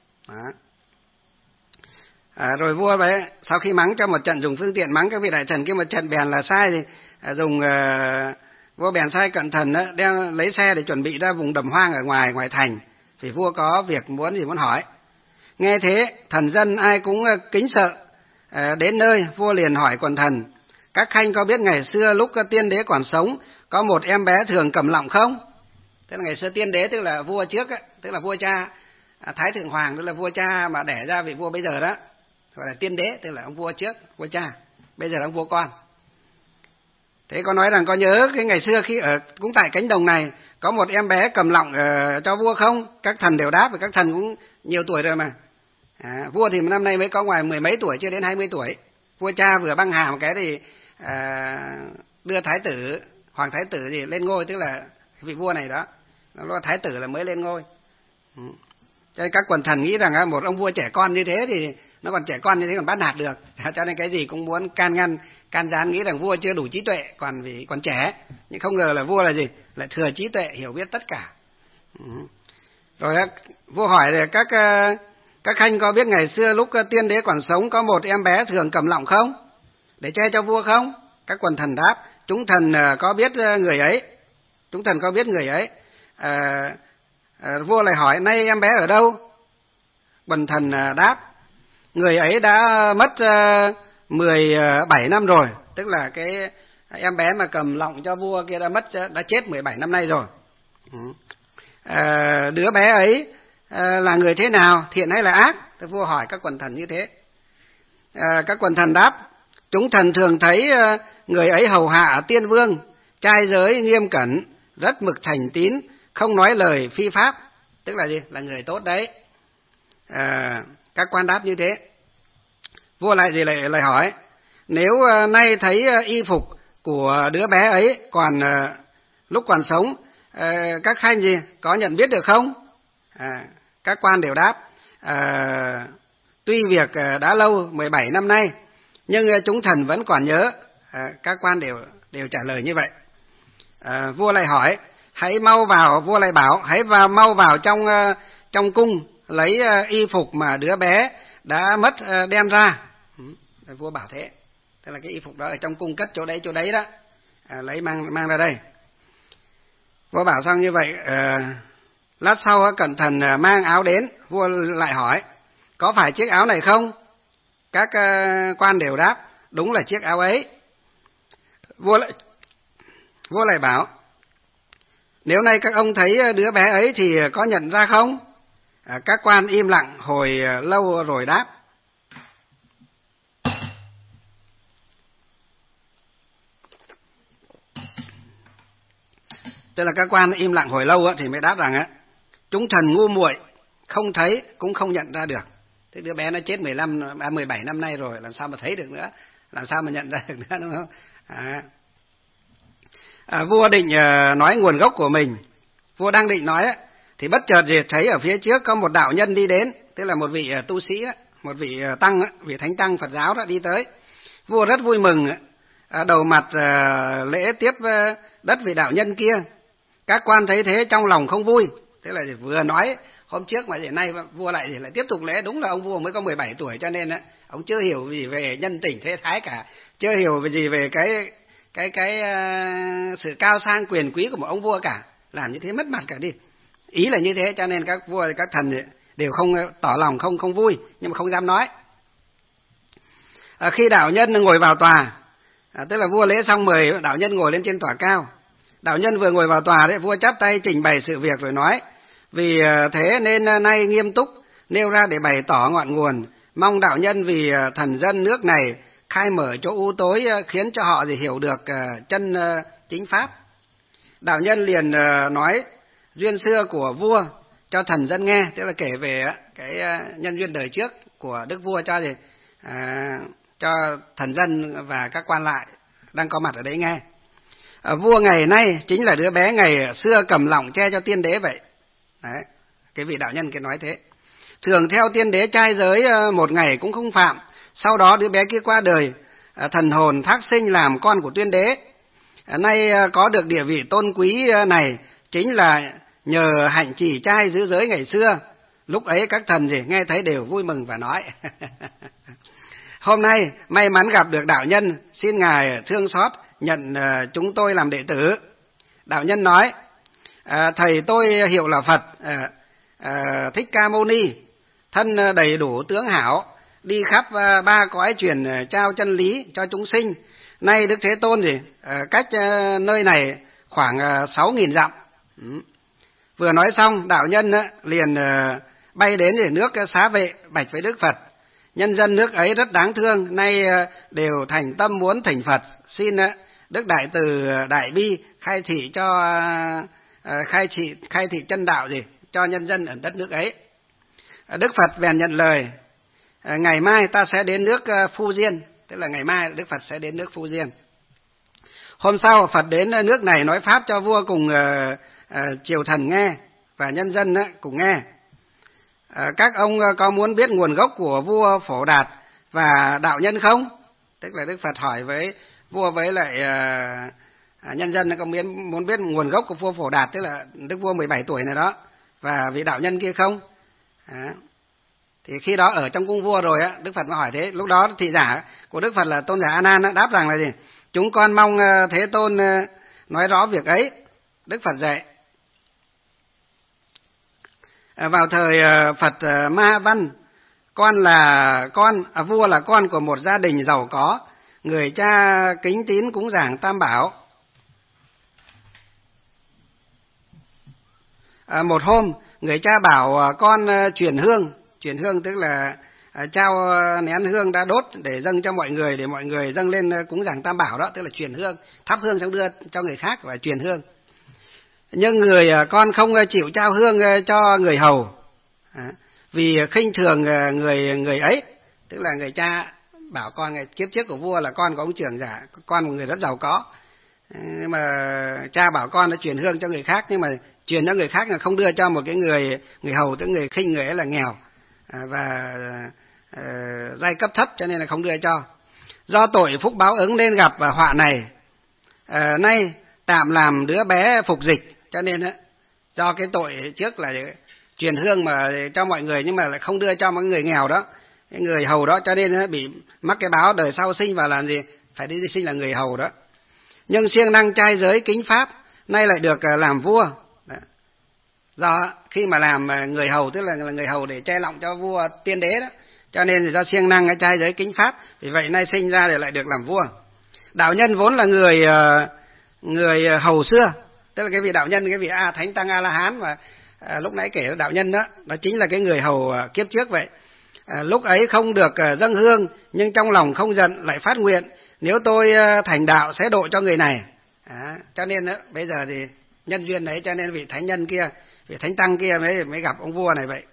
Rồi vua đấy sau khi mắng cho một trận, dùng phương tiện mắng các vị đại thần kia một trận bèn là sai, thì vua bèn sai cẩn thận đem lấy xe để chuẩn bị ra vùng đầm hoang ở ngoài thành, vì vua có việc muốn hỏi. Nghe thế thần dân ai cũng kính sợ. Đến nơi vua liền hỏi quần thần: các khanh có biết ngày xưa lúc tiên đế còn sống có một em bé thường cầm lọng không? Tức là ngày xưa tiên đế tức là vua trước tức là vua cha Thái Thượng Hoàng, tức là vua cha mà đẻ ra vị vua bây giờ đó, gọi là tiên đế, tức là ông vua trước, vua cha, bây giờ là ông vua con. Thế có nói rằng có nhớ cái ngày xưa khi ở cũng tại cánh đồng này có một em bé cầm lọng cho vua không? Các thần đều đáp, và các thần cũng nhiều tuổi rồi mà. Vua thì năm nay mới có ngoài 10 mấy tuổi, chưa đến 20 tuổi. Vua cha vừa băng hà một cái thì đưa thái tử, hoàng thái tử gì lên ngôi, tức là vị vua này đó, nó thái tử là mới lên ngôi. Cho nên các quần thần nghĩ rằng một ông vua trẻ con như thế thì nó còn trẻ con như thế còn bắt nạt được, cho nên cái gì cũng muốn can ngăn, can gián, nghĩ rằng vua chưa đủ trí tuệ, còn trẻ. Nhưng không ngờ là vua là gì? Lại thừa trí tuệ, hiểu biết tất cả. Rồi vua hỏi là các khanh có biết ngày xưa lúc tiên đế còn sống có một em bé thường cầm lọng không? Để che cho vua không? Các quần thần đáp: chúng thần có biết người ấy. Chúng thần có biết người ấy. Vua lại hỏi: nay em bé ở đâu? Quần thần đáp: người ấy đã mất 17 năm rồi. Tức là cái em bé mà cầm lọng cho vua kia đã chết 17 năm nay rồi. Đứa bé ấy là người thế nào, thiện hay là ác? Thì vua hỏi các quần thần như thế. Các quần thần đáp: chúng thần thường thấy người ấy hầu hạ tiên vương, trai giới nghiêm cẩn, rất mực thành tín, không nói lời phi pháp. Tức là gì? Là người tốt đấy. Các quan đáp như thế. Vua lại hỏi: nếu nay thấy y phục của đứa bé ấy lúc còn sống, các khanh gì có nhận biết được không? Các quan đều đáp: tuy việc đã lâu 17 năm nay, nhưng chúng thần vẫn còn nhớ. Các quan đều trả lời như vậy. Vua lại hỏi: hãy mau vào, vua lại bảo hãy mau vào trong cung lấy y phục mà đứa bé đã mất đem ra. Vua bảo thế, tức là cái y phục đó ở trong cung cất chỗ đấy đó, lấy mang ra đây. Vua bảo xong như vậy, lát sau cẩn thận mang áo đến. Vua lại hỏi: có phải chiếc áo này không? Các quan đều đáp: đúng là chiếc áo ấy. Vua lại bảo: nếu nay các ông thấy đứa bé ấy thì có nhận ra không? Các quan im lặng hồi lâu rồi đáp: tức là các quan im lặng hồi lâu thì mới đáp rằng chúng thần ngu muội, không thấy cũng không nhận ra được. Thế đứa bé nó chết 17 năm nay rồi, làm sao mà thấy được nữa, làm sao mà nhận ra được nữa, đúng không? Vua định nói nguồn gốc của mình. Vua đang định nói thì bất chợt thì thấy ở phía trước có một đạo nhân đi đến, tức là một vị tu sĩ, một vị tăng, vị thánh tăng Phật giáo đó đi tới. Vua rất vui mừng, đầu mặt lễ tiếp đất vị đạo nhân kia. Các quan thấy thế trong lòng không vui, thế là vừa nói hôm trước mà hiện nay vua lại tiếp tục lễ. Đúng là ông vua mới có 17 tuổi cho nên ông chưa hiểu gì về nhân tình thế thái cả, chưa hiểu gì về cái sự cao sang quyền quý của một ông vua cả, làm như thế mất mặt cả đi. Ý là như thế cho nên các vua các thần đều không tỏ lòng không vui, nhưng mà không dám nói. Khi đạo nhân ngồi vào tòa, tức là vua lễ xong mời đạo nhân ngồi lên trên tòa cao. Đạo nhân vừa ngồi vào tòa đấy, vua chắp tay trình bày sự việc rồi nói: vì thế nên nay nghiêm túc nêu ra để bày tỏ ngọn nguồn, mong đạo nhân vì thần dân nước này khai mở chỗ u tối, khiến cho họ hiểu được chân chính pháp. Đạo nhân liền nói duyên xưa của vua cho thần dân nghe, tức là kể về cái nhân duyên đời trước của đức vua cho thần dân và các quan lại đang có mặt ở đấy nghe. Vua ngày nay chính là đứa bé ngày xưa cầm lọng che cho tiên đế vậy. Đấy, cái vị đạo nhân kia nói thế. Thường theo tiên đế trai giới một ngày cũng không phạm. Sau đó đứa bé kia qua đời, thần hồn thác sinh làm con của tiên đế. Nay có được địa vị tôn quý này chính là nhờ hạnh trì trai giữ giới ngày xưa. Lúc ấy các thần nghe thấy đều vui mừng và nói: hôm nay may mắn gặp được đạo nhân, xin ngài thương xót nhận chúng tôi làm đệ tử. Đạo nhân nói: thầy tôi hiệu là Phật Thích Ca Mâu Ni, thân đầy đủ tướng hảo, đi khắp ba cõi truyền trao chân lý cho chúng sinh. Nay Đức Thế Tôn cách nơi này khoảng 6.000 dặm. Vừa nói xong, đạo nhân liền bay đến để nước Xá Vệ bạch với Đức Phật: nhân dân nước ấy rất đáng thương, nay đều thành tâm muốn thỉnh Phật, xin Đức Đại Từ Đại Bi khai thị cho khai thị chân đạo cho nhân dân ở đất nước ấy. Đức Phật bèn nhận lời: ngày mai ta sẽ đến nước Phu Diên, tức là ngày mai Đức Phật sẽ đến nước Phu Diên. Hôm sau Phật đến nước này nói pháp cho vua cùng triều thần nghe và nhân dân cùng nghe. Các ông có muốn biết nguồn gốc của vua Phổ Đạt và đạo nhân không? Tức là Đức Phật hỏi với vua với lại nhân dân có muốn biết nguồn gốc của vua Phổ Đạt, tức là đức vua 17 tuổi này đó, và vị đạo nhân kia không? Thì khi đó ở trong cung vua rồi Đức Phật mới hỏi thế. Lúc đó thị giả của Đức Phật là tôn giả A Nan đáp rằng là gì? Chúng con mong Thế Tôn nói rõ việc ấy. Đức Phật dạy: vào thời Phật Ma Văn, vua là con của một gia đình giàu có, người cha kính tín cúng dường Tam Bảo. Một hôm, người cha bảo con chuyển hương tức là trao nén hương đã đốt để dâng cho mọi người, để mọi người dâng lên cúng dường Tam Bảo đó, tức là chuyển hương, thắp hương xong đưa cho người khác và chuyển hương. Nhưng con không chịu trao hương cho người hầu, vì khinh thường người ấy, tức là người cha bảo con kiếp trước của vua là con của ông trưởng giả, con một người rất giàu có, nhưng mà cha bảo con đã chuyển hương cho người khác, nhưng mà chuyển cho người khác là không đưa cho một cái người hầu, tức người khinh người ấy là nghèo và giai cấp thấp, cho nên là không đưa cho. Do tội phúc báo ứng nên gặp họa này, nay tạm làm đứa bé phục dịch, cho nên do cái tội trước là truyền hương mà cho mọi người nhưng mà lại không đưa cho mọi người nghèo đó, cái người hầu đó, cho nên bị mắc cái báo đời sau sinh vào làm gì phải đi sinh là người hầu đó. Nhưng siêng năng trai giới kính pháp, nay lại được làm vua. Do khi mà làm người hầu, tức là người hầu để che lọng cho vua tiên đế đó, cho nên do siêng năng trai giới kính pháp, vì vậy nay sinh ra để lại được làm vua. Đạo nhân vốn là người hầu xưa, tức là cái vị đạo nhân, cái vị thánh tăng A La Hán mà lúc nãy kể đạo nhân đó chính là cái người hầu kiếp trước vậy. Lúc ấy không được dâng hương, nhưng trong lòng không giận, lại phát nguyện: nếu tôi thành đạo sẽ độ cho người này. Cho nên bây giờ thì nhân duyên đấy, cho nên vị thánh nhân kia, vị thánh tăng kia mới gặp ông vua này vậy.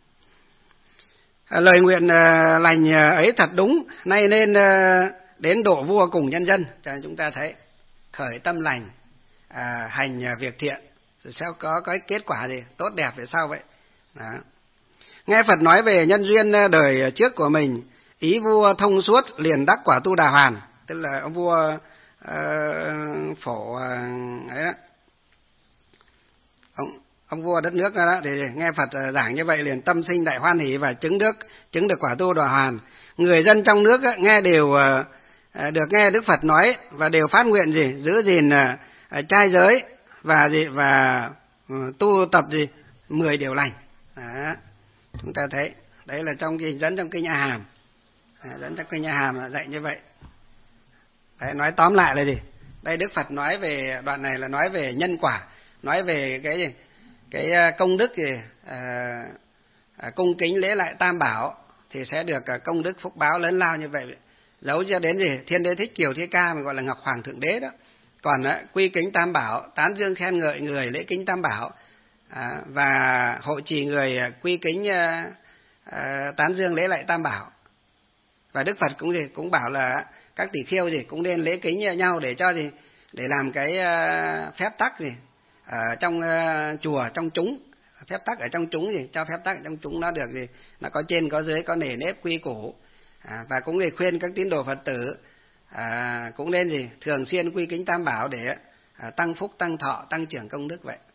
Lời nguyện lành ấy thật đúng, nay nên đến độ vua cùng nhân dân. Cho nên chúng ta thấy khởi tâm lành, hành việc thiện rồi sẽ có cái kết quả gì tốt đẹp về sau vậy. Đó. Nghe Phật nói về nhân duyên đời trước của mình, ý vua thông suốt liền đắc quả Tu Đà Hoàn, tức là ông vua Phổ ấy đó. Ông vua đất nước đó, thì nghe Phật giảng như vậy liền tâm sinh đại hoan hỷ và chứng được quả Tu Đà Hoàn. Người dân trong nước nghe đều được nghe Đức Phật nói và đều phát nguyện giữ gìn trai giới và tu tập 10 điều lành. Đó. Chúng ta thấy đấy là trong dẫn trong kinh A Hàm, dẫn trong kinh A Hàm là dạy như vậy. Đấy, nói tóm lại là gì? Đây Đức Phật nói về đoạn này là nói về nhân quả, nói về cái công đức cung kính lễ lại Tam Bảo thì sẽ được công đức phúc báo lớn lao như vậy. Giấu cho đến Thiên Đế Thích Kiều Thế Ca mà gọi là Ngọc Hoàng Thượng Đế đó. Còn quy kính Tam Bảo, tán dương khen ngợi người lễ kính Tam Bảo và hộ trì người quy kính tán dương lễ lại Tam Bảo. Và Đức Phật cũng bảo là các tỷ kheo cũng nên lễ kính nhau để cho để làm cái phép tắc ở trong chùa, trong chúng, phép tắc ở trong chúng cho phép tắc ở trong chúng nó được nó có trên có dưới, có nề nếp quy củ. Và cũng khuyên các tín đồ Phật tử cũng nên thường xuyên quy kính Tam Bảo để tăng phúc, tăng thọ, tăng trưởng công đức vậy.